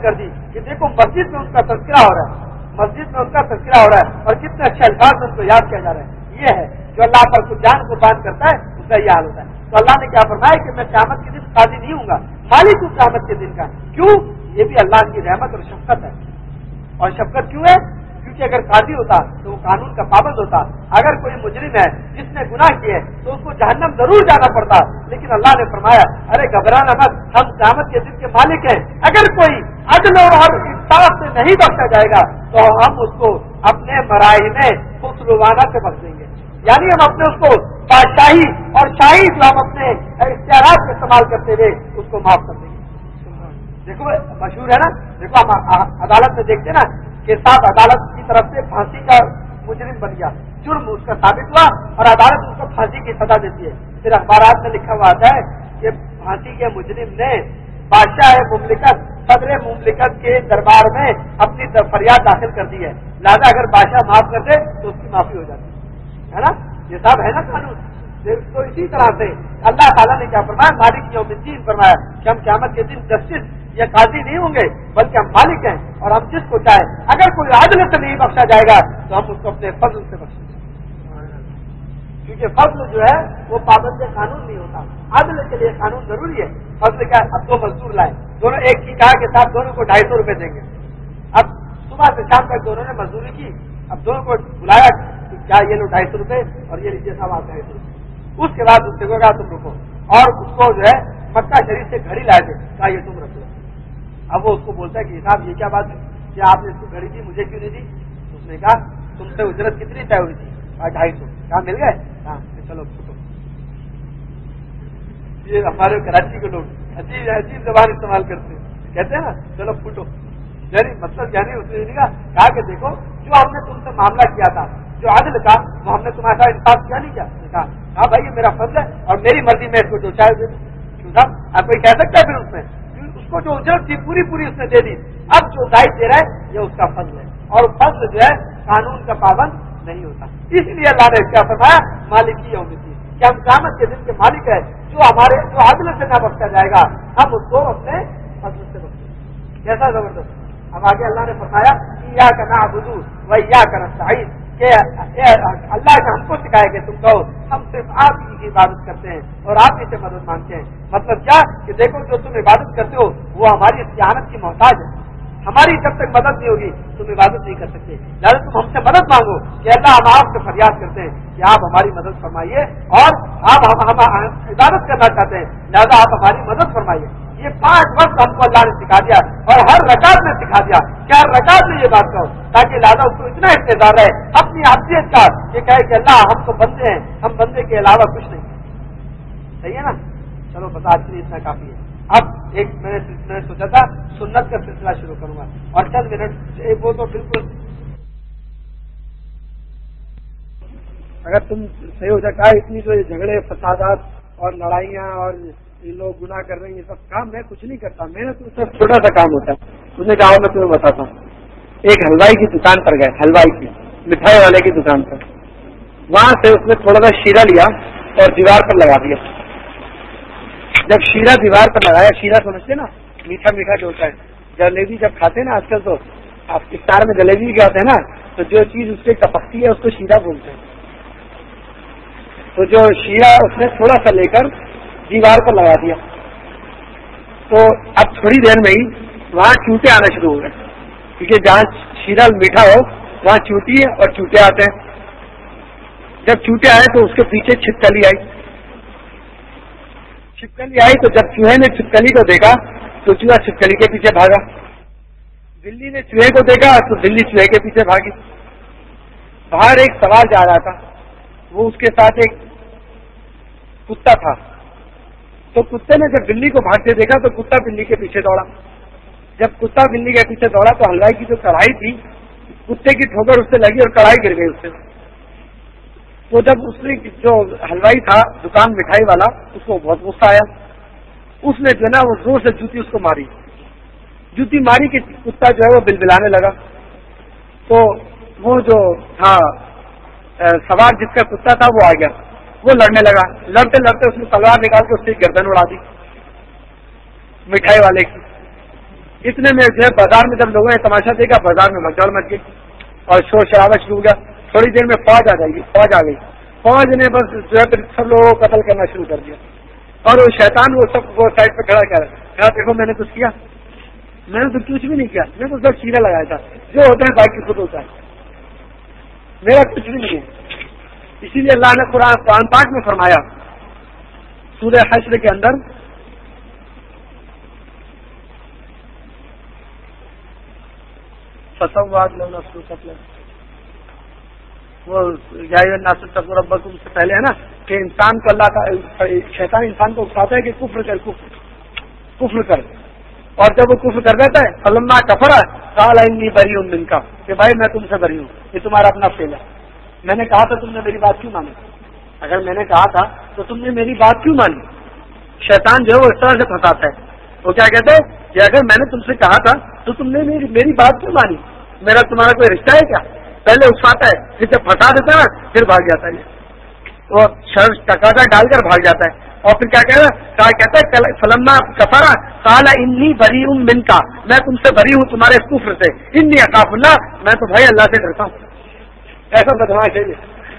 کہ دیکھو مسجد میں ان کا تذکرہ ہو رہا ہے، مسجد میں ان کا تذکرہ ہو رہا ہے اور کتنے اچھے الفاظ ان کو یاد کیا جا رہا ہے. یہ ہے جو اللہ پر کچھ جان قربان کرتا ہے اس کا یہ حال ہوتا ہے. تو اللہ نے کیا فرمایا کہ میں قیامت کے دن قاضی نہیں ہوں گا، مالک ہوں قیامت کے دن کا. کیوں؟ یہ بھی اللہ کی رحمت اور شفقت ہے. اور شفقت کیوں ہے؟ کیونکہ اگر قاضی ہوتا تو وہ قانون کا پابند ہوتا. اگر کوئی مجرم ہے جس نے گناہ کیے تو اس کو جہنم ضرور جانا پڑتا، لیکن اللہ نے فرمایا ارے گھبرانا مت، ہم قیامت کے دن کے مالک ہیں. اگر کوئی عدل اور انصاف سے نہیں بخشا جائے گا تو ہم اس کو اپنے مراحل میں خسروانہ سے بخش دیں گے. یعنی ہم اپنے اس کو بادشاہی اور شاہی جو ہم اپنے اختیارات کا استعمال کرتے ہوئے اس کو معاف کر دیں گے. دیکھو مشہور ہے نا، دیکھو ہم عدالت میں دیکھتے نا کہ صاحب عدالت کی طرف سے پھانسی کا مجرم بن گیا، جرم اس کا ثابت ہوا اور عدالت اس کو پھانسی کی سزا دیتی ہے. پھر اخبارات میں لکھا ہوا آتا ہے کہ پھانسی کے مجرم نے بادشاہ مملکت صدر مملکت کے دربار میں اپنی فریاد داخل کر دی ہے، لہٰذا اگر بادشاہ معاف کر دے تو اس کی معافی ہو جاتی ہے نا. یہ سب ہے نا قانون. تو اسی طرح سے اللہ تعالیٰ نے کیا فرمایا، مالک یوم الدین فرمایا کہ ہم قیامت کے دن جسٹس یا قاضی نہیں ہوں گے بلکہ ہم مالک ہیں اور ہم جس کو چاہے اگر کوئی عدل سے نہیں بخشا جائے گا تو ہم اس کو اپنے فضل سے بخشیں گے. کیونکہ فضل جو ہے وہ پابند قانون نہیں ہوتا، عدل کے لیے قانون ضروری ہے. فضل کیا؟ اب دو مزدور لائے، دونوں ایک کی کہا کے ساتھ دونوں کو ڈھائی سو روپے دیں گے. اب صبح سے شام تک دونوں نے مزدوری کی، اب دونوں کو بلایا کیا یہ لو ڈھائی سو روپے اور یہ لیجیے صاحب آپ ڈھائی سو روپے. اس کے بعد اس سے کہا تم رکو، اور اس کو جو ہے مکہ شریف سے گھڑی لائے تھے، کہا یہ تم رکھو. اب وہ اس کو بولتا ہے کہ صاحب یہ کیا بات ہے کہ آپ نے اس کو گھڑی دی مجھے کیوں نہیں دی؟ اس نے کہا تم سے اجرت کتنی طے ہوئی تھی؟ کہا ڈھائی سو. کہاں مل گئے؟ ہاں چلو چھوٹو. یہ ہمارے کراچی کے لوگ عجیب عجیب زبان استعمال کرتے ہیں، کہتے ہیں نا چلو پھوٹو. یعنی مطلب یعنی اس نے کہا کہ دیکھو جو ہم نے تم سے معاملہ کیا تھا جو عادل کا وہ ہم نے تمہارا انصاف کیا نہیں کیا؟ کہا ہاں بھائی یہ میرا فرض ہے اور میری مرضی میں اس کو جو چاہے دے دوں. کیوں صاحب آپ کوئی کہہ سکتا ہے پھر اس میں اس کو جو اجرت تھی پوری پوری اس نے دے دی، اب جو دائیں دے رہا ہے یہ اس کا فضل ہے اور فضل جو ہے قانون کا پابند نہیں ہوتا. اس لیے اللہ نے کیا فرمایا مالکی یوم الدین کہ ہم قیامت کے دن کے مالک ہے. جو ہمارے جو عدل سے نہ بخشا جائے گا ہم اس کو اپنے فضل سے بخشیں گے. کیسا زبردست. اب آگے اللہ نے فرمایا ایاک نعبد و ایاک نستعین کہ اللہ نے ہم کو سکھایا کہ تم کہو ہم صرف آپ ہی کی عبادت کرتے ہیں اور آپ ہی سے مدد مانگتے ہیں. مطلب کیا کہ دیکھو جو تم عبادت کرتے ہو وہ ہماری استعانت کی محتاج ہے، ہماری جب تک مدد نہیں ہوگی تم عبادت نہیں کر سکتے. لہٰذا تم ہم سے مدد مانگو کہ اللہ ہم آپ سے فریاد کرتے ہیں کہ آپ ہماری مدد فرمائیے اور آپ ہم, ہم, ہم عبادت کرنا چاہتے ہیں لہٰذا آپ ہماری مدد فرمائیے. یہ پانچ وقت ہم کو اللہ نے سکھا دیا اور ہر رکعت میں سکھا دیا کہ ہر رکعت میں یہ بات کہو تاکہ لہٰذا اس کو اتنا اقتدار رہے اپنی حیثیت کا یہ کہے کہ اللہ ہم تو بندے ہیں، ہم بندے کے علاوہ کچھ نہیں. صحیح ہے نا. چلو بتا آج کے لیے اتنا کافی ہے. اب ایک میں نے سوچا تھا سنت کا سلسلہ شروع کروں گا اور چند منٹ وہ تو بالکل اگر تم صحیح ہو جاتا ہے اتنی جو جھگڑے فسادات اور لڑائیاں اور یہ لوگ گناہ کر رہے ہیں یہ سب کام میں کچھ نہیں کرتا، میرا تو صرف چھوٹا سا کام ہوتا ہے. اس نے کہا میں تمہیں بتاتا ہوں. ایک حلوائی کی دکان پر گئے، حلوائی کی مٹھائی والے کی دکان پر. وہاں سے اس نے تھوڑا سا شیرہ لیا اور دیوار پر لگا دیا. جب شیرہ دیوار پر لگایا، شیرہ سمجھتے نا میٹھا میٹھا جو ہوتا ہے، جلیبی جب کھاتے ہیں نا آج کل تو آپ افطار میں جلیبی کھاتے ہیں نا تو جو چیز اس سے ٹپکتی ہے اس کو شیرہ بولتے ہیں. تو جو شیرہ اس نے تھوڑا سا لے کر دیوار پر لگا دیا تو اب تھوڑی دیر میں ہی وہاں چوٹے آنا شروع ہو گئے کیونکہ جہاں شیرہ میٹھا ہو وہاں چوٹی ہے اور چوٹے آتے ہیں. جب چوٹے آئے تو اس کے پیچھے چھپکلی آئی. چھپکلی آئی تو جب چوہے نے چھپکلی کو دیکھا تو چوہا چھپکلی کے پیچھے بھاگا. بلی نے چوہے کو دیکھا تو بلی چوہے کے پیچھے بھاگی. باہر ایک سوار جا رہا تھا، وہ اس کے ساتھ ایک کتا تھا. تو کتے نے جب بلی کو بھاگتے دیکھا تو کتا بلی کے پیچھے دوڑا. جب کتا بلی کے پیچھے دوڑا تو حلوائی کی جو کڑھائی تھی کتے کی ٹھوکر اس سے لگی اور کڑھائی گر گئی اس سے. تو جب اس نے جو حلوائی تھا دکان مٹھائی والا اس کو بہت غصہ آیا. اس نے جو ہے نا وہ زور سے جوتی اس کو ماری. جوتی ماری کہ کتا جو ہے وہ بلبلانے لگا. تو وہ جو تھا سوار جس کا کتا تھا وہ آ گیا، وہ لڑنے لگا. لڑتے لڑتے اس نے تلوار نکال کے اس کی گردن اڑا دی مٹھائی والے کی. اتنے میں جو ہے بازار میں جب لوگوں نے تماشا دیکھا بازار میں بھگدڑ مچ گئی اور شور شرابہ شروع ہو گیا. تھوڑی دیر میں فوج آ جائے گی فوج آ گئی. فوج نے بس جو ہے پھر سب لوگوں کو قتل کرنا شروع کر دیا. اور وہ شیطان وہ سب وہ سائڈ پہ کھڑا کر کہا دیکھو میں نے کچھ کیا, میں نے تو کچھ بھی نہیں کیا, میں تو سب چیرا لگایا تھا, جو ہوتا ہے باقی خود ہوتا ہے, میرا کچھ بھی نہیں ہے. اسی لیے اللہ نے قرآن قرآن پاک میں فرمایا سورہ حشر کے اندر فسواد لو نفسو قتل وہ ناصر تقور ربکم سے پہلے ہے نا کہ انسان کو اللہ کا شیطان انسان کو اکساتا ہے کہ کفر کر کفر کفر کر, اور جب وہ کفر کر دیتا ہے فلما کفر قال انی بریء منک کہ بھائی میں تم سے بری ہوں, یہ تمہارا اپنا فعل ہے. میں نے کہا تھا تم نے میری بات کیوں مانی, اگر میں نے کہا تھا تو تم نے میری بات کیوں مانی. شیطان جو ہے وہ اس طرح سے پھنساتا ہے, وہ کیا کہتے ہیں کہ اگر میں نے تم سے کہا تھا تو تم نے میری میری بات کیوں مانی, میرا تمہارا کوئی رشتہ ہے کیا. پہلے اکساتا ہے, پھر جب پھنسا دیتا ہے نا پھر بھاگ جاتا ہے, وہ شر تقاضا ڈال کر بھاگ جاتا ہے. اور پھر کیا کہہ رہا کہتا ہے فلما کفرا قال انی بریء منک, میں تم سے بری ہوں تمہارے اس کفر سے, انی اخاف اللہ, میں تو بھائی اللہ سے ڈرتا ہوں. ایسا بدماش ہے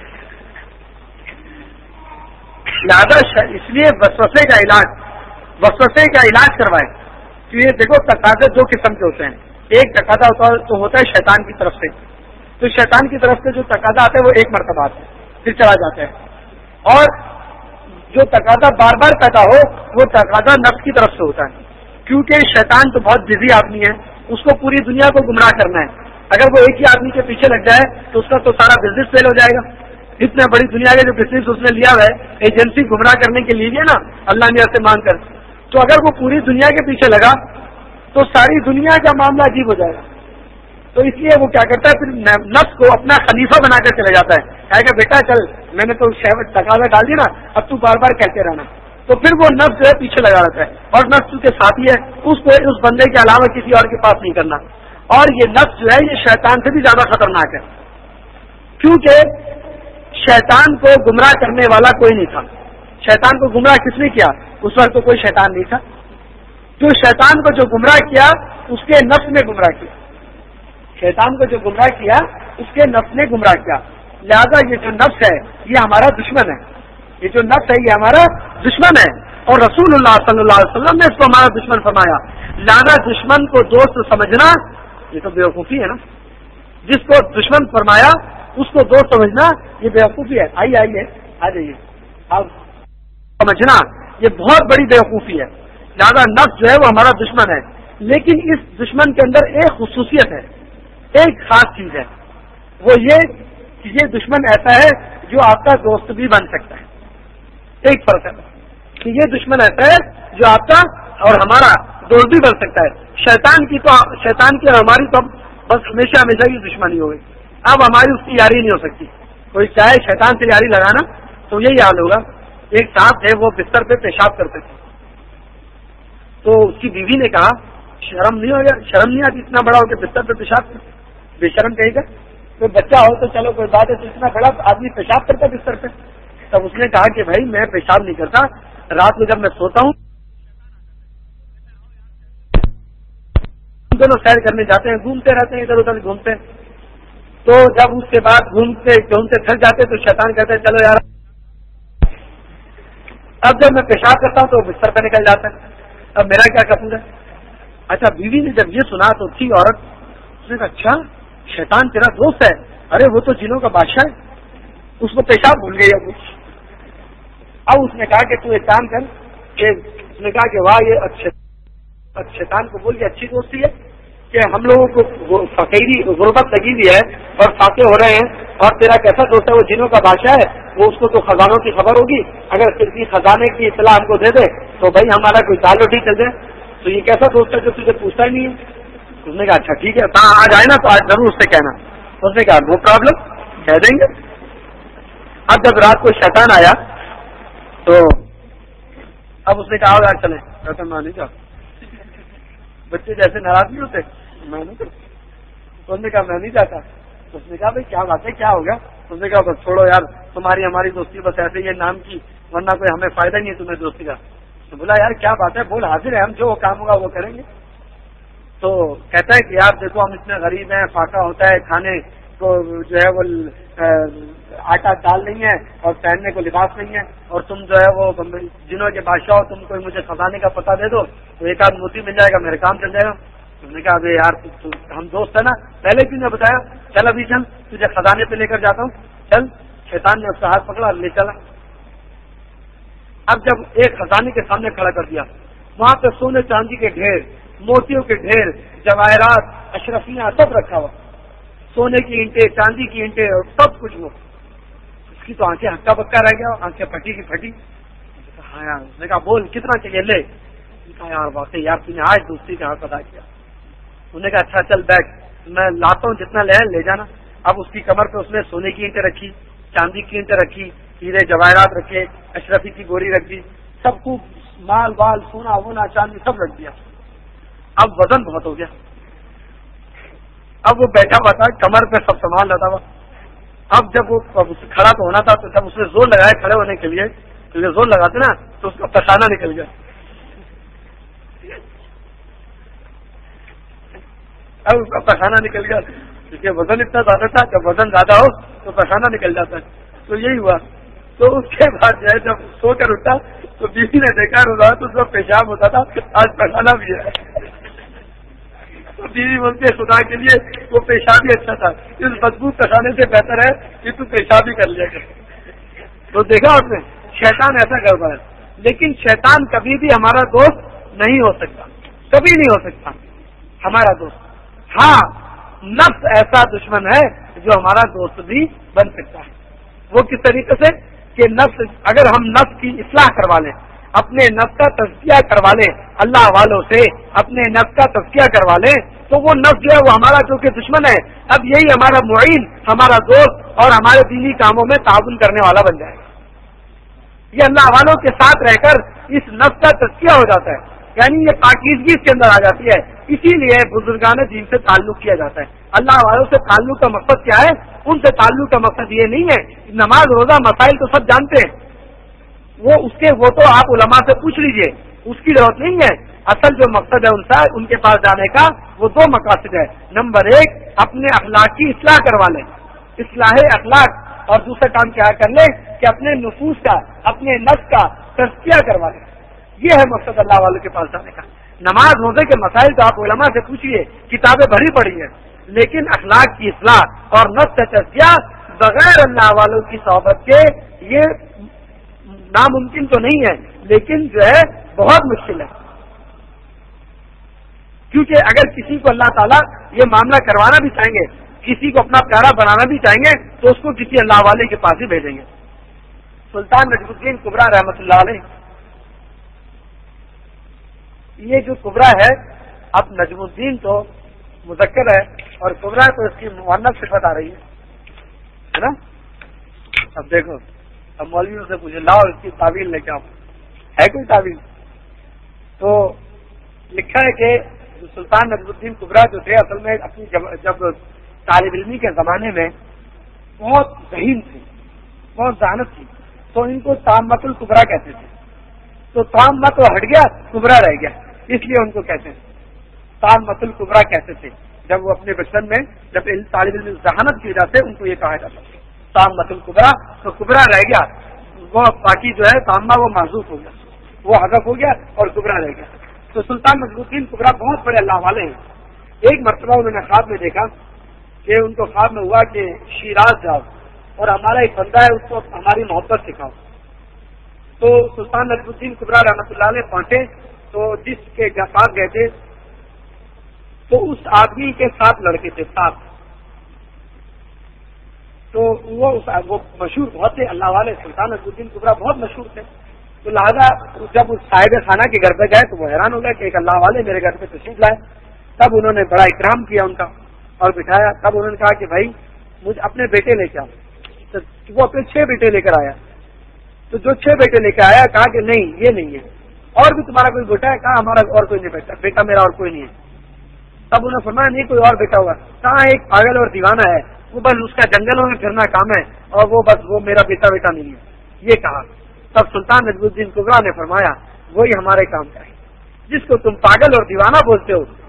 لہذا اس لیے وسوسے کا علاج وسوسے کا علاج کروائے. تو یہ دیکھو تقاضے دو قسم کے ہوتے ہیں, ایک تقاضا تو ہوتا ہے شیطان کی طرف سے, تو شیطان کی طرف سے جو تقاضا آتا ہے وہ ایک مرتبہ آتا ہے پھر چلا جاتا ہے, اور جو تقاضا بار بار پیدا ہو وہ تقاضا نفس کی طرف سے ہوتا ہے, کیونکہ شیطان تو بہت بزی آدمی ہے, اس کو پوری دنیا کو گمراہ کرنا ہے. اگر وہ ایک ہی آدمی کے پیچھے لگ جائے تو اس کا تو سارا بزنس فیل ہو جائے گا. اتنے بڑی دنیا کے جو بزنس اس نے لیا ہوا ہے, ایجنسی گمراہ کرنے کے لیے نا اللہ نے سے مانگ کر, تو اگر وہ پوری دنیا کے پیچھے لگا تو ساری دنیا کا معاملہ عجیب ہو جائے گا. تو اس لیے وہ کیا کرتا ہے پھر نفس کو اپنا خلیفہ بنا کر چلے جاتا ہے, کہے کہ بیٹا چل میں نے تو تقاضا ڈال دی نا, اب تو بار بار کہتے رہنا. تو پھر وہ نفس جو ہے پیچھے لگا رہتا ہے, اور نفس کے ساتھی ہے, اس کو اس بندے کے علاوہ کسی اور کے پاس نہیں کرنا. اور یہ نفس جو ہے یہ شیطان سے بھی زیادہ خطرناک ہے, کیونکہ شیطان کو گمراہ کرنے والا کوئی نہیں تھا. شیطان کو گمراہ کس نے کیا, اس وقت تو کوئی شیطان نہیں تھا. جو شیطان کو جو گمراہ کیا اس کے نفس نے گمراہ کیا, شیطان کو جو گمراہ کیا اس کے نفس نے گمراہ کیا. لہذا یہ جو نفس ہے یہ ہمارا دشمن ہے, یہ جو نفس ہے یہ ہمارا دشمن ہے, اور رسول اللہ صلی اللہ علیہ وسلم نے اس کو ہمارا دشمن فرمایا. لہذا دشمن کو دوست سمجھنا یہ تو بیوقوفی ہے نا, جس کو دشمن فرمایا اس کو دوست سمجھنا یہ بیوقوفی ہے. آئیے آئیے آ جائیے, اب سمجھنا یہ بہت بڑی بیوقوفی ہے. لہذا نفس جو ہے وہ ہمارا دشمن ہے, لیکن اس دشمن کے اندر ایک خصوصیت ہے, ایک خاص چیز ہے, وہ یہ کہ یہ دشمن ایسا ہے جو آپ کا دوست بھی بن سکتا ہے. ایک فرق ہے کہ یہ دشمن ایسا ہے جو آپ کا اور ہمارا دوست بھی بن سکتا ہے. شیطان کی تو شیطان کی اور ہماری تو بس ہمیشہ ہمیشہ کی دشمنی ہو گئی, اب ہماری اس کی یاری نہیں ہو سکتی. کوئی چاہے شیطان سے یاری لگانا تو یہی حال ہوگا. ایک صاحب تھے وہ بستر پہ پیشاب کرتے تھے, تو اس کی بیوی نے کہا شرم نہیں ہو گیا, شرم نہیں آتی اتنا بڑا ہو کے بستر پہ پیشاب کرتے, بے شرم کہے گا. کوئی بچہ ہو تو چلو کوئی بات ہے, تو اتنا بڑا آدمی پیشاب کرتا بستر پہ. تب اس نے کہا کہ بھائی میں پیشاب نہیں کرتا, رات میں جب میں سوتا ہوں دونوں سیر کرنے جاتے ہیں, گھومتے رہتے ہیں ادھر ادھر گھومتے ہیں. تو جب اس کے بعد گھومتے گھومتے تھک جاتے تو شیطان کہتے ہیں چلو یار اب جب میں پیشاب کرتا ہوں تو بستر پہ نکل جاتا ہے, اب میرا کیا قصور ہے. اچھا بیوی نے جب یہ سنا تو تھی عورت, اس نے کہا اچھا شیطان تیرا دوست ہے, ارے وہ تو جنوں کا بادشاہ ہے, اس کو پیشاب بھول گئی. اب اب اس نے کہا کہ تو ایک کام کر, کہ اس نے کہا کہ واہ یہ اچھے شیطان کو بول کے اچھی دوستی ہے کہ ہم لوگوں کو فقیری غربت لگی ہوئی ہے اور فاقے ہو رہے ہیں, اور تیرا کیسا دوست ہے وہ جنوں کا بادشاہ ہے, وہ اس کو تو خزانوں کی خبر ہوگی, اگر کسی خزانے کی اطلاع ہم کو دے دے تو بھائی ہمارا کوئی تعلق ہی چل جائے, تو یہ کیسا دوست ہے جو تجھے پوچھتا ہی نہیں ہے. اس نے کہا اچھا ٹھیک ہے آج آئے نا تو آج ضرور اس سے کہنا. اس نے کہا نو پرابلم کہہ دیں گے. اب جب رات کو شیطان آیا تو اب اس نے کہا یار چلیں, کہتے میں نہیں چاہتا, بچے جیسے ناراض نہیں ہوتے میں نہیں کرتا. تو اس نے کہا میں نہیں چاہتا. اس نے کہا بھائی کیا بات ہے, کیا ہو گیا. اس نے کہا بس چھوڑو یار تمہاری ہماری دوستی بس ایسے ہی نام کی, ورنہ کوئی ہمیں فائدہ نہیں ہے تمہیں دوستی کا. تو بولا یار کیا بات ہے, بول حاضر ہے ہم, جو کام ہوگا وہ کریں گے. تو کہتا ہے کہ یار دیکھو ہم اتنے غریب ہیں، فاقہ ہوتا ہے، کھانے کو جو ہے وہ آٹا دال نہیں ہے اور پہننے کو لباس نہیں ہے، اور تم جو ہے وہ جنہوں کے بادشاہ ہو، تم کوئی مجھے خزانے کا پتہ دے دو تو ایک آدھ موتی مل جائے گا، میرا کام چل جائے گا. تم نے کہا ابھی یار ہم دوست ہیں نا، پہلے کیوں نے بتایا؟ چل ابھی چل تجھے خزانے پہ لے کر جاتا ہوں، چل. شیطان نے اس کا ہاتھ پکڑا، لے چلا. اب جب ایک خزانے کے سامنے کھڑا کر دیا، وہاں پہ سونے چاندی کے ڈھیر، موتیوں کے ڈھیر، جواہرات، اشرفیاں سب رکھا ہوا، سونے کی اینٹیں، چاندی کی اینٹیں اور سب کچھ. وہ اس کی تو آنکھیں ہکا بکا رہ گیا، آنکھیں پھٹی کی پھٹی. ہاں یار، اس نے کہا بول کتنا چاہیے لے. کہا یار واقعی یار تم نے آج دوستی کا حق ادا کیا. انہوں نے کہا اچھا چل بیٹھ، میں لاتا ہوں جتنا لے لے جانا. اب اس کی کمر پہ اس نے سونے کی اینٹیں رکھی، چاندی کی اینٹیں رکھی، ہیرے جواہرات رکھے، اشرفی کی گوری رکھ دی، سب کو مال وال سونا وونا چاندی سب رکھ دیا. اب وزن بہت ہو گیا. اب وہ بیٹھا ہوا تھا، کمر پہ سب سامان لگا ہوا. اب جب وہ کھڑا تو ہونا تھا، تو جب اس نے زور لگایا کھڑے ہونے کے لیے، تو زور لگاتے نا تو اس کا پخانہ نکل گیا. اب اس کا پخانہ نکل گیا کیونکہ وزن اتنا زیادہ تھا، جب وزن زیادہ ہو تو پخانہ نکل جاتا ہے. تو یہی ہوا. تو اس کے بعد جو ہے جب سو کر اٹھا تو بیوی نے دیکھا روزہ تو اس کا پیشاب ہوتا تھا، آج پخانہ بھی ہے. تو بیوی بولتی ہے خدا کے لیے وہ پیشاب ہی اچھا تھا، اس مضبوط پخانے سے بہتر ہے کہ تو پیشاب ہی کر لیا کر. تو دیکھا آپ نے شیطان ایسا کرتا ہے. لیکن شیطان کبھی بھی ہمارا دوست نہیں ہو سکتا، کبھی نہیں ہو سکتا ہمارا دوست. ہاں نفس ایسا دشمن ہے جو ہمارا دوست بھی بن سکتا ہے. وہ کس طریقے سے کہ نفس، اگر ہم نفس کی اصلاح کروا لیں، اپنے نفس کا تزکیہ کروا لیں اللہ والوں سے، اپنے نفس کا تزکیہ کروا لیں، تو وہ نفس جو ہے وہ ہمارا جو کہ دشمن ہے، اب یہی ہمارا معین، ہمارا دوست اور ہمارے دینی کاموں میں تعاون کرنے والا بن جائے گا. یہ اللہ والوں کے ساتھ رہ کر اس نفس کا تزکیہ ہو جاتا ہے، یعنی یہ پاکیزگی اس کے اندر آ جاتی ہے. اسی لیے بزرگان دین سے تعلق کیا جاتا ہے. اللہ والوں سے تعلق کا مقصد کیا ہے؟ ان سے تعلق کا مقصد یہ نہیں ہے نماز روزہ مسائل تو سب جانتے ہیں، وہ اس کے وہ تو آپ علماء سے پوچھ لیجئے، اس کی ضرورت نہیں ہے. اصل جو مقصد ہے ان سے ان کے پاس جانے کا وہ دو مقاصد ہے. نمبر ایک، اپنے اخلاق کی اصلاح کروا لیں، اصلاح اخلاق. اور دوسرا کام کیا کر لیں کہ اپنے نفوس کا، اپنے نفس کا تزکیہ کروا لیں. یہ ہے مقصد اللہ والوں کے پاس جانے کا. نماز روزے کے مسائل تو آپ علماء سے پوچھیے، کتابیں بھری پڑی ہیں، لیکن اخلاق کی اصلاح اور نفس کا تزکیہ بغیر اللہ والوں کی صحبت کے یہ ناممکن تو نہیں ہے، لیکن جو ہے بہت مشکل ہے. کیونکہ اگر کسی کو اللہ تعالیٰ یہ معاملہ کروانا بھی چاہیں گے، کسی کو اپنا پیارا بنانا بھی چاہیں گے، تو اس کو کسی اللہ والے کے پاس ہی بھیجیں گے. سلطان نجم الدین کبریٰ رحمۃ اللہ علیہ، یہ جو کبریٰ ہے، اب نجم الدین تو مذکر ہے اور کبریٰ تو اس کی مؤنث صفت آ رہی ہے نا. اب دیکھو، اب مولویوں سے پوچھے لاؤ اس کی تعویل لے کے آؤ، ہے کوئی تعویل؟ تو لکھا ہے کہ سلطان نجم الدین کبریٰ جو تھے اصل میں اپنی جب, جب طالب علمی کے زمانے میں بہت ذہین تھے، بہت ذہانت تھی، تو ان کو تامت الکبریٰ کہتے تھے. تو تامت وہ ہٹ گیا، کبریٰ رہ گیا، اس لیے ان کو کہتے ہیں تامت الکبریٰ کہتے تھے. جب وہ اپنے بچپن میں جب طالب علم ذہانت کی وجہ سے ان کو یہ کہا جاتا تھا تامت الکبریٰ، تو کبریٰ رہ گیا، وہ باقی جو ہے تامہ وہ محذوف ہو گیا، وہ حذف ہو گیا اور کبریٰ رہ گیا. تو سلطان نجم الدین کبریٰ بہت بڑے اللہ والے ہیں. ایک مرتبہ انہوں نے خواب میں دیکھا کہ ان کو خواب میں ہوا کہ شیراز جاؤ اور ہمارا ایک بندہ ہے اس کو ہماری محبت سکھاؤ. تو سلطان نجم الدین کبریٰ رحمۃ اللہ علیہ پہنچے تو جس کے پاس گئے تھے تو اس آدمی کے سات لڑکے تھے، سات. تو وہ وہ مشہور بہت تھے اللہ والے، سلطان نجم الدین کبریٰ بہت مشہور تھے. تو لہٰذا جب اس صاحب خانہ کے گھر پہ گئے تو وہ حیران ہو گئے کہ ایک اللہ والے میرے گھر پہ تشریف لائے. تب انہوں نے بڑا اکرام کیا ان کا اور بٹھایا. تب انہوں نے کہا کہ بھائی مجھے اپنے بیٹے لے کے آؤ. تو وہ اپنے چھ بیٹے لے کر آیا. تو جو چھ بیٹے لے کے آیا کہا کہ نہیں یہ نہیں ہے، اور بھی تمہارا کوئی بیٹا ہے؟ کہا ہمارا اور کوئی نہیں بیٹا، بیٹا میرا اور کوئی نہیں ہے. تب انہوں نے فرمایا نہیں کوئی اور بیٹا ہوگا. کہاں ایک پاگل اور دیوانہ ہے، وہ بس اس کا جنگلوں میں پھرنا کام ہے اور وہ بس وہ میرا بیٹا بیٹا نہیں ہے، یہ کہا. تب سلطان نجم الدین کبریٰ نے فرمایا وہی ہمارے کام کا ہے، جس کو تم پاگل اور دیوانہ بولتے ہو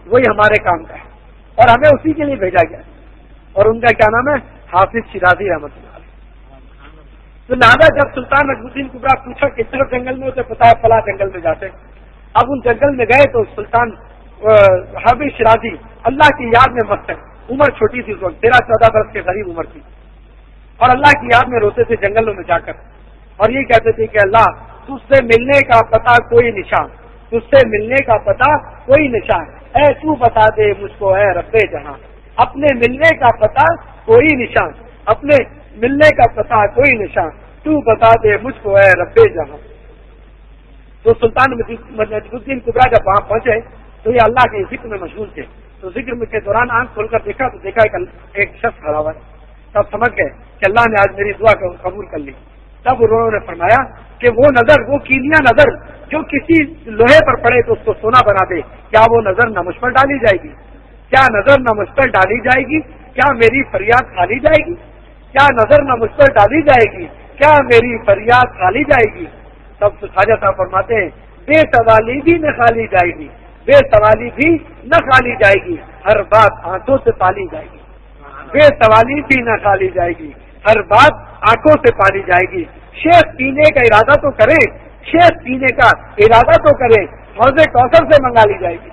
وہی ہمارے کام کا ہے اور ہمیں اسی کے لیے بھیجا گیا. اور ان کا کیا نام ہے؟ حافظ شیرازی رحمۃ اللہ علیہ. تو لہٰذا جب سلطان نجم الدین کبریٰ پوچھا کہ طرف جنگل میں اسے پتا ہے فلاں جنگل میں جاتے. اب ان جنگل میں گئے تو سلطان حافظ شیرازی اللہ کی یاد میں مست ہے. عمر چھوٹی تھی اس وقت، تیرہ چودہ برس کے قریب عمر تھی، اور اللہ کی یاد میں روتے تھے جنگلوں میں جا کر، اور یہ کہتے تھے کہ اللہ تجھ سے ملنے کا پتہ کوئی نشان، تجھ سے ملنے کا پتہ کوئی نشان، اے تو بتا دے مجھ کو اے رب جہاں، اپنے ملنے کا پتہ کوئی نشان، اپنے ملنے کا پتہ کوئی نشان، تو بتا دے مجھ کو اے رب جہاں. تو سلطان نجم الدین کبریٰ جب وہاں پہنچے تو یہ اللہ کے ذکر میں مشغول تھے. تو ذکر میں کے دوران آنکھ کھول کر دیکھا تو دیکھا ایک شخص کھڑا ہوا ہے. تب سمجھ گئے کہ اللہ نے آج میری دعا قبول کر لی. تب انہوں نے فرمایا کہ وہ نظر، وہ کیمیا نظر جو کسی لوہے پر پڑے تو اس کو سونا بنا دے، کیا وہ نظر نہ مجھ پر ڈالی جائے گی؟ کیا نظر نہ مجھ پر ڈالی جائے گی؟ کیا میری فریاد کھا لی جائے گی؟ کیا نظر نہ مجھ پر ڈالی جائے گی؟ کیا میری فریاد کھا لی جائے گی؟ تب تو خواجہ صاحب فرماتے ہیں بے سوالی بھی نہ کھالی جائے گی، بے سوالی بھی نہ کھالی جائے گی، ہر بات آنکھوں سے پالی جائے گی. بے سوالی بھی نہ کھالی جائے گی، ہر بات آنکھوں سے پالی جائے گی. شیخ پینے کا ارادہ تو کرے، شیخ پینے کا ارادہ تو کرے، حوض کوثر سے منگا لی جائے گی.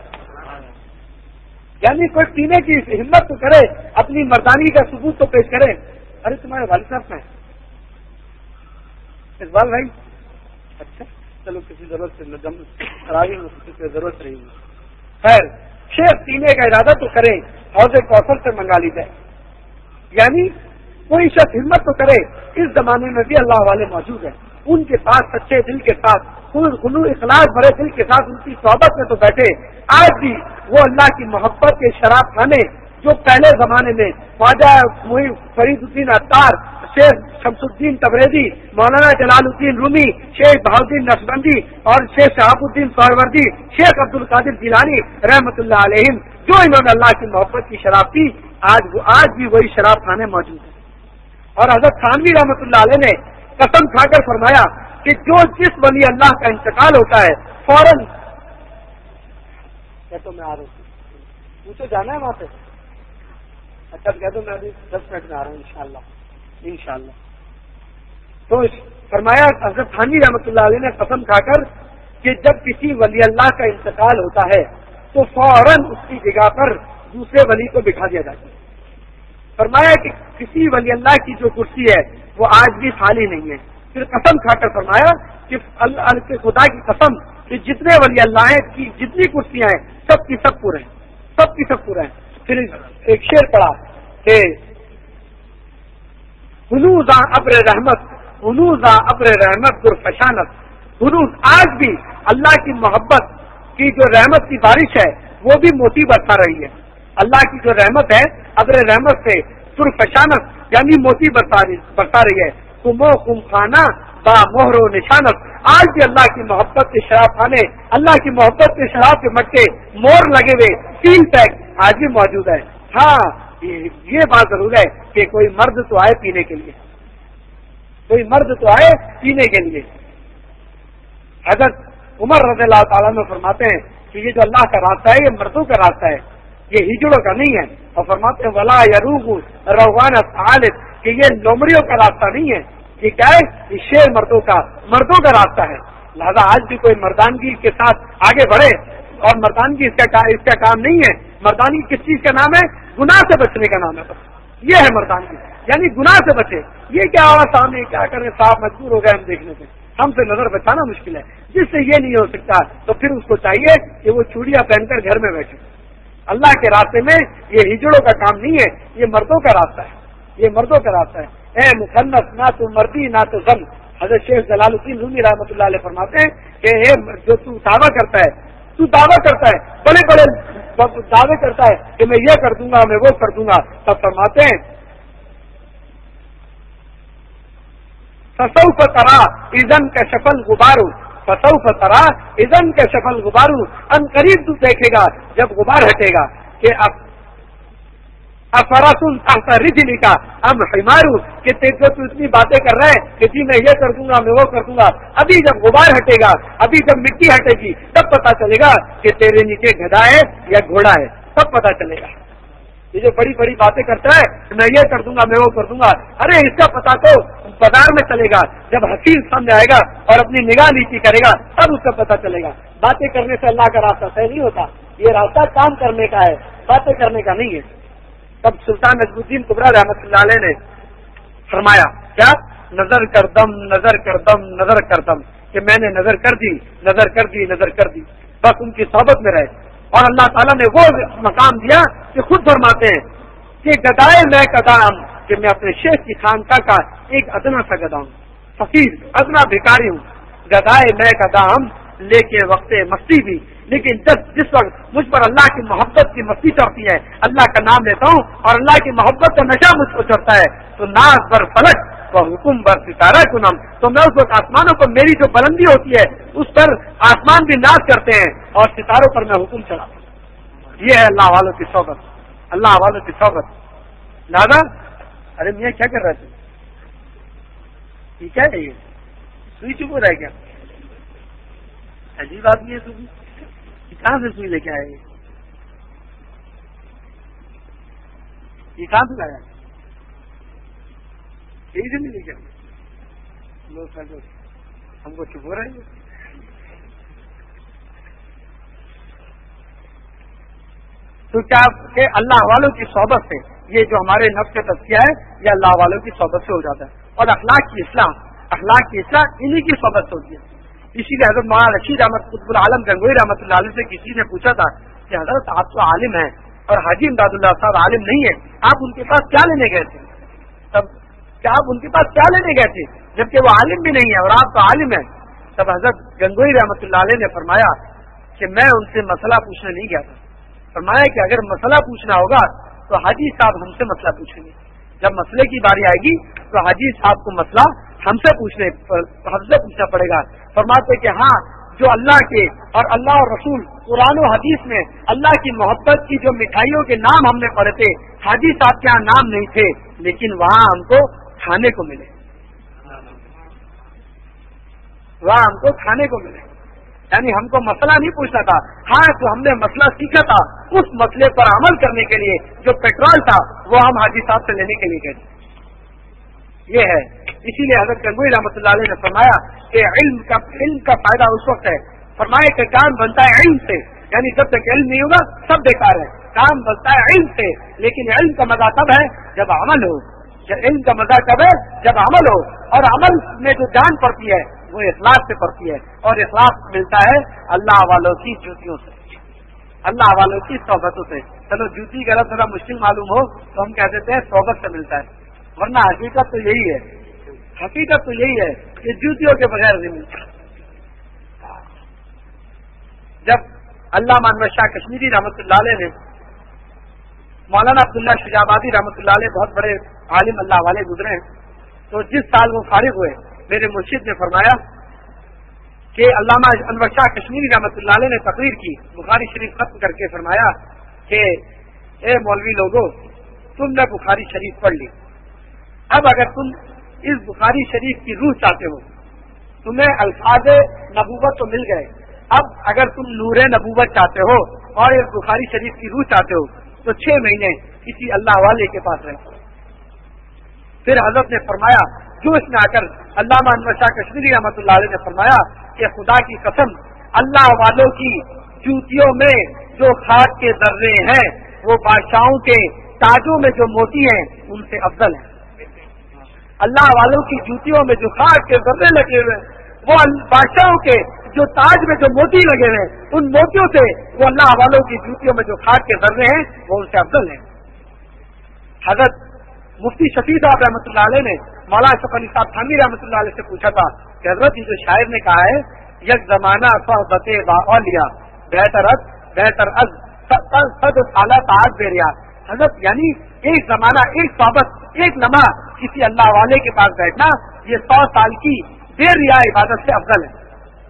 یعنی کوئی پینے کی ہمت تو کرے، اپنی مردانی کا ثبوت تو پیش کرے. ارے تمہارے والد صاحب میں اقبال بھائی، اچھا چلو کسی ضرورت سے کسی کی ضرورت رہی ہے. خیر، شیخ پینے کا ارادہ تو کرے، حوض کوثر سے منگا لی جائے. یعنی کوئی شخص ہمت تو کرے. اس زمانے میں بھی اللہ والے موجود ہیں، ان کے پاس سچے دل کے ساتھ، خلوص اخلاص بھرے دل کے ساتھ ان کی صحبت میں تو بیٹھے. آج بھی وہ اللہ کی محبت کے شراب خانے جو پہلے زمانے میں خواجہ فرید الدین عطار، شیخ شمس الدین تبریزی، مولانا جلال الدین رومی، شیخ بہاؤدین نقشبندی اور شیخ شہاب الدین سہروردی، شیخ عبد القادر جیلانی رحمۃ اللہ علیہم، جو انہوں نے اللہ کی محبت کی شراب پی، آج وہ آج بھی وہی شراب خانے موجود ہیں. اور حضرت تھانوی رحمۃ اللہ علیہ نے قسم کھا کر فرمایا کہ جو جس ولی اللہ کا انتقال ہوتا ہے فوراً کہ تو میں آ رہا ہوں، مجھے جانا ہے وہاں پہ. اچھا کہہ دو میں ابھی دس منٹ میں آ رہا ہوں انشاءاللہ انشاءاللہ. تو فرمایا حضرت تھانوی رحمۃ اللہ علیہ نے قسم کھا کر کہ جب کسی ولی اللہ کا انتقال ہوتا ہے تو فوراً اس کی جگہ پر دوسرے ولی کو بٹھا دیا جاتا ہے. فرمایا کہ کسی ولی اللہ کی جو کرسی ہے وہ آج بھی خالی نہیں ہے. پھر قسم کھا کر فرمایا کہ اللہ کے خدا کی قسم کہ جتنے ولی اللہ ہیں کی جتنی کرسیاں ہیں سب کی سب پورے ہیں، سب کی سب پورے ہیں. پھر ایک شعر پڑا کہ ہنوزا ابر رحمت، ہنوزا ابر رحمت گر فشانت، ہنوز آج بھی اللہ کی محبت کی جو رحمت کی بارش ہے وہ بھی موتی برسا رہی ہے. اللہ کی جو رحمت ہے ابر رحمت سے سر فشانت یعنی موتی برسا رہی ہے. کمو کم خانہ با مہر و نشانت، آج بھی اللہ کی محبت کے شراب خانے، اللہ کی محبت کے شراب کے مٹکے، مور لگے ہوئے، سیل پیک آج بھی موجود ہے. ہاں یہ بات ضرور ہے کہ کوئی مرد تو آئے پینے کے لیے، کوئی مرد تو آئے پینے کے لیے. حضرت عمر رضی اللہ تعالیٰ نے فرماتے ہیں کہ یہ جو اللہ کا راستہ ہے یہ مردوں کا راستہ ہے، یہ ہجڑوں کا نہیں ہے. اور فرماتے ہیں ولا یروغ روان الثالث کہ یہ لومڑیوں کا راستہ نہیں ہے، یہ کیا ہے؟ یہ شیر مردوں کا مردوں کا راستہ ہے. لہذا آج بھی کوئی مردانگی کے ساتھ آگے بڑھے، اور مردانگی اس کا اس کا کام نہیں ہے. مردانگی کس چیز کا نام ہے؟ گناہ سے بچنے کا نام ہے. یہ ہے مردانگی، یعنی گناہ سے بچے. یہ کیا ہوا سامنے کیا کریں، صاحب مجبور ہو گئے ہم دیکھنے سے، ہم سے نظر بچانا مشکل ہے. جس سے یہ نہیں ہو سکتا تو پھر اس کو چاہیے کہ وہ چوڑیاں پہن کر گھر میں بیٹھے. اللہ کے راستے میں یہ ہجڑوں کا کام نہیں ہے، یہ مردوں کا راستہ ہے، یہ مردوں کا راستہ ہے. اے مخنث نہ تو مردی نہ تو زن. حضرت شیخ جلال الدین رومی رحمۃ اللہ علیہ فرماتے ہیں کہ اے جو تو دعویٰ کرتا ہے تو دعویٰ کرتا ہے بڑے بڑے دعوے کرتا ہے کہ میں یہ کر دوں گا میں وہ کر دوں گا، تب فرماتے ہیں فسوف ترا اذن کا شفل غبارو، فسوف ترا اذن کا شفل غبارو، ان قریب تو دیکھے گا جب غبار ہٹے گا کہ اب अफरसुन तहत रिजलिका अम हिमारू कि तेरे तो इतनी बातें कर रहे हैं कि जी मैं ये कर दूंगा, मैं वो कर दूंगा। अभी जब गुबार हटेगा, अभी जब मिट्टी हटेगी, तब पता चलेगा कि तेरे नीचे गधा है या घोड़ा है, तब पता चलेगा। ये जो बड़ी बड़ी बातें करता है, मैं ये कर दूंगा, मैं वो कर दूंगा, अरे इसका पता तो बाजार में चलेगा, जब हकीम सामने आएगा और अपनी निगाह नीची करेगा तब उसका पता चलेगा। बातें करने से अल्लाह का रास्ता सही नहीं होता, ये रास्ता काम करने का है, बातें करने का नहीं है। तब सुल्तान नजमुद्दीन कुबरा रहमतुल्लाह अलैह ने फरमाया क्या, नजर कर दम, नजर कर दम, नजर कर दम, कि मैंने नजर कर दी, नजर कर दी, नजर कर दी, बस उनकी सोहबत में रहे। और अल्लाह ताला ने वो मकाम दिया कि खुद फरमाते हैं कि गदाए मैं कदाम, कि मैं अपने शेख की खानका का एक अदना सा गदा हूँ, फकीर अदना भिखारी हूँ। गदाए मैं कदाम लेके वक्त मस्ती भी, लेकिन जब जिस वक्त मुझ पर अल्लाह की मोहब्बत की मस्ती चढ़ती है, अल्लाह का नाम लेता हूँ और अल्लाह की मोहब्बत का नशा मुझको चढ़ता है, तो नाज बर फलक व हुकुम बर सितारा कुनम, तो मैं उस वक्त आसमानों पर मेरी जो बुलंदी होती है उस पर आसमान भी नाज करते हैं और सितारों पर मैं हुक्म चलाता हूँ। ये है अल्लाह वालों की सोबत, अल्लाह वालों की सोबत। दादा अरे मियाँ क्या कर रहे थे, ये क्या है, ये सुई चुप हो रहा है क्या, अजीब आदमी है, सुई कहाँ से सुई लेके आए, ये कहाँ से लाया, यही से नहीं लेके आए लोग, हमको चुप हो रहा है। तो क्या कि अल्लाह वालों की सोबत से ये जो हमारे नफ्स का तज़किया है ये अल्लाह वालों की सोबत से हो जाता है, और अखलाक की इस्लाह, अखलाक की इस्लाह इन्हीं की सोबत से होती है। इसीलिए हजरत मौलाना रशीद अहमद कुतुबुल आलम गंगोई रहमतुल्लाह अलैह से किसी ने पूछा था कि हजरत आप तो आलिम हैं और हाजी इमदादुल्लाह साहब आलिम नहीं है, आप उनके पास क्या लेने गए थे, तब क्या आप उनके पास क्या लेने गए थे जबकि वो आलिम भी नहीं है और आप तो आलिम है। तब हजरत गंगोई रहमतुल्लाह अलैह ने फरमाया कि मैं उनसे मसला पूछने नहीं गया था, फरमाया कि अगर मसला पूछना होगा तो हाजी साहब हमसे मसला पूछेंगे, जब मसले की बारी आएगी तो हाजी साहब को मसला हमसे पूछने हमसे पूछना पड़ेगा। फरमाते कि हाँ, जो अल्लाह के और अल्लाह और रसूल कुरान और हदीस में अल्लाह की मोहब्बत की जो मिठाइयों के नाम हमने पढ़े थे, हाजी साहब के यहाँ नाम नहीं थे, लेकिन वहाँ हमको खाने को मिले, वहाँ हमको खाने को मिले। यानी हमको मसला नहीं पूछना था, हाँ तो हमने मसला सीखा था, उस मसले पर अमल करने के लिए जो पेट्रोल था वो हम हाजी साहब से लेने के लिए गए। ये है, इसीलिए हज़रत गंगोई रहमतुल्लाह अलैह ने फरमाया कि इल्म का इल्म का फायदा उस वक्त है, फरमाया कि काम बनता है इल्म से, यानी जब तक इल्म नहीं होगा सब बेकार है, काम बनता है इल्म से, लेकिन इल्म का मजा तब है जब अमल हो, इल्म का मजा कब है जब अमल हो, और अमल में जो जान पड़ती है वो इखलास से पड़ती है, और इखलास मिलता है अल्लाह वालों की जूतियों से, अल्लाह वालों की सोबतों से। चलो जूती का थोड़ा मुश्किल मालूम हो तो हम कह देते हैं सोबत से मिलता है, वरना हकीकत तो यही है, हकीकत तो यही है कि जूतियों के बगैर नहीं मिलता। जब अल्लामा अनवर शाह कश्मीरी रहमतुल्लाह अलैह ने मौलाना अब्दुल्ला शिजाबादी रहमतुल्लाह अलैह बहुत बड़े आलिम अल्लाह वाले गुजरे हैं, तो जिस साल वो फारिग हुए मेरे मुर्शिद ने फरमाया कि अल्लामा अनवर शाह कश्मीरी रहमतुल्लाह अलैह ने तकरीर की, बुखारी शरीफ खत्म करके फरमाया कि ए मौलवी लोगो, तुमने बुखारी शरीफ पढ़ ली, अब अगर तुम इस बुखारी शरीफ की रूह चाहते हो, तुम्हें अल्फाज नबूवत तो मिल गए, अब अगर तुम नूरे नबूवत चाहते हो और इस बुखारी शरीफ की रूह चाहते हो तो छह महीने किसी अल्लाह वाले के पास रहे। फिर हजरत ने फरमाया, जो इसमें आकर अल्लामा अनवर शाह कश्मीरी रहमतुल्लाह अलैह ने फरमाया कि खुदा की कसम, अल्लाह वालों की जूतियों में जो खाद के दर्रे हैं वो बादशाहों के ताजों में जो मोती हैं उनसे अफजल है। अल्लाह वालों की जूतियों में जो खाद के दर्रे लगे हुए वो बादशाहों के जो ताज में जो मोती लगे हुए उन मोतियों से वो अल्लाह वालों की जूतियों में जो खाद के दर्रे हैं वो उनसे अफजल है। हजरत मुफ्ती शफी साहब रहमतुल्लाह अलैह ने मौलाना अशरफ अली साहब थानवी रहमतुल्लाह अलैह से पूछा था कि हजरत ये जो शायर ने कहा है यक जमाना सोहबते बालिया बेहतर अज बेहतर अज सद साला ताज बेरिया, हजरत यानी एक जमाना, एक सोहबत, एक लम्हा किसी अल्लाह वाले के पास बैठना ये सौ साल की बेरिया इबादत से अफजल है।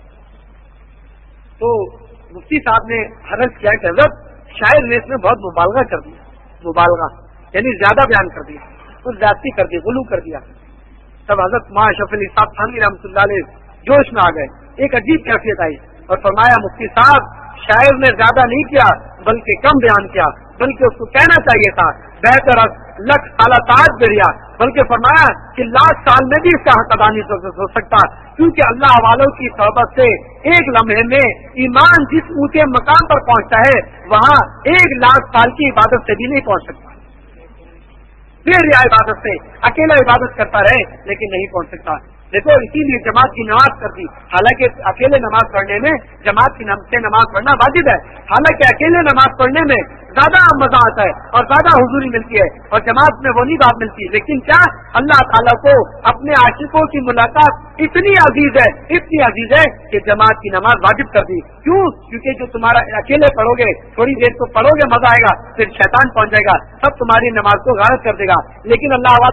तो मुफ्ती साहब ने हरज किया कि हजरत शायर ने इसमें बहुत मुबालगा कर दिया, मुबालगा یعنی زیادہ بیان کر دیا، کچھ زیادتی کر دی، غلو کر دیا. تب حضرت مولانا اشرف علی صاحب تھانوی رحمۃ اللہ علیہ جوش میں آ گئے. ایک عجیب کیفیت آئی اور فرمایا مفتی صاحب شاعر نے زیادہ نہیں کیا بلکہ کم بیان کیا، بلکہ اس کو کہنا چاہیے تھا بہتر لکھ سالہ تاج بریا، بلکہ فرمایا کہ لاکھ سال میں بھی اس کا حق ادا نہیں ہو سکتا، کیونکہ اللہ والوں کی صحبت سے ایک لمحے میں ایمان جس اونچے مقام پر پہنچتا ہے وہاں ایک لاکھ سال کی عبادت سے بھی نہیں پہنچ سکتا. پھر یہ عبادت سے اکیلا عبادت کرتا رہے لیکن نہیں پہنچ سکتا. دیکھو اسی لیے جماعت کی نماز کر دی، حالانکہ اکیلے نماز پڑھنے میں جماعت کی سے نماز پڑھنا واجب ہے، حالانکہ اکیلے نماز پڑھنے میں زیادہ مزہ آتا ہے اور زیادہ حضوری ملتی ہے اور جماعت میں وہ نہیں بات ملتی. لیکن کیا اللہ تعالیٰ کو اپنے عاشقوں کی ملاقات اتنی عزیز ہے اتنی عزیز ہے کہ جماعت کی نماز واجب کر دی. کیوں؟ کیونکہ جو تمہارا اکیلے پڑھو گے تھوڑی دیر تو پڑھو گے مزہ آئے گا، پھر شیطان پہنچ جائے گا، سب تمہاری نماز کو غارت کر دے گا. لیکن اللہ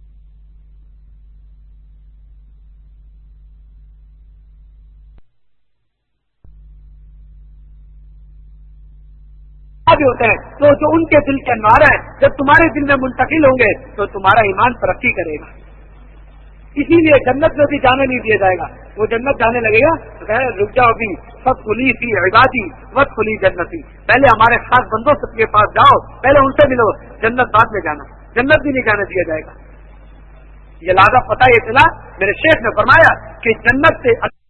بھی ہوتے ہیں تو جو ان کے دل کے انوار ہیں جب تمہارے دل میں منتقل ہوں گے تو تمہارا ایمان ترقی کرے گا. اسی لیے جنت میں بھی جانے نہیں دیا جائے گا. وہ جنت جانے لگے گا تو رک جاؤ بھی سب کھلی تھی عبادی وقت کھلی جنتی، پہلے ہمارے خاص بندوں سب کے پاس جاؤ، پہلے ان سے ملو، جنت بعد میں جانا، جنت بھی نہیں جانے دیا جائے گا. یہ لہٰذا پتہ یہ چلا میرے شیخ نے فرمایا کہ جنت سے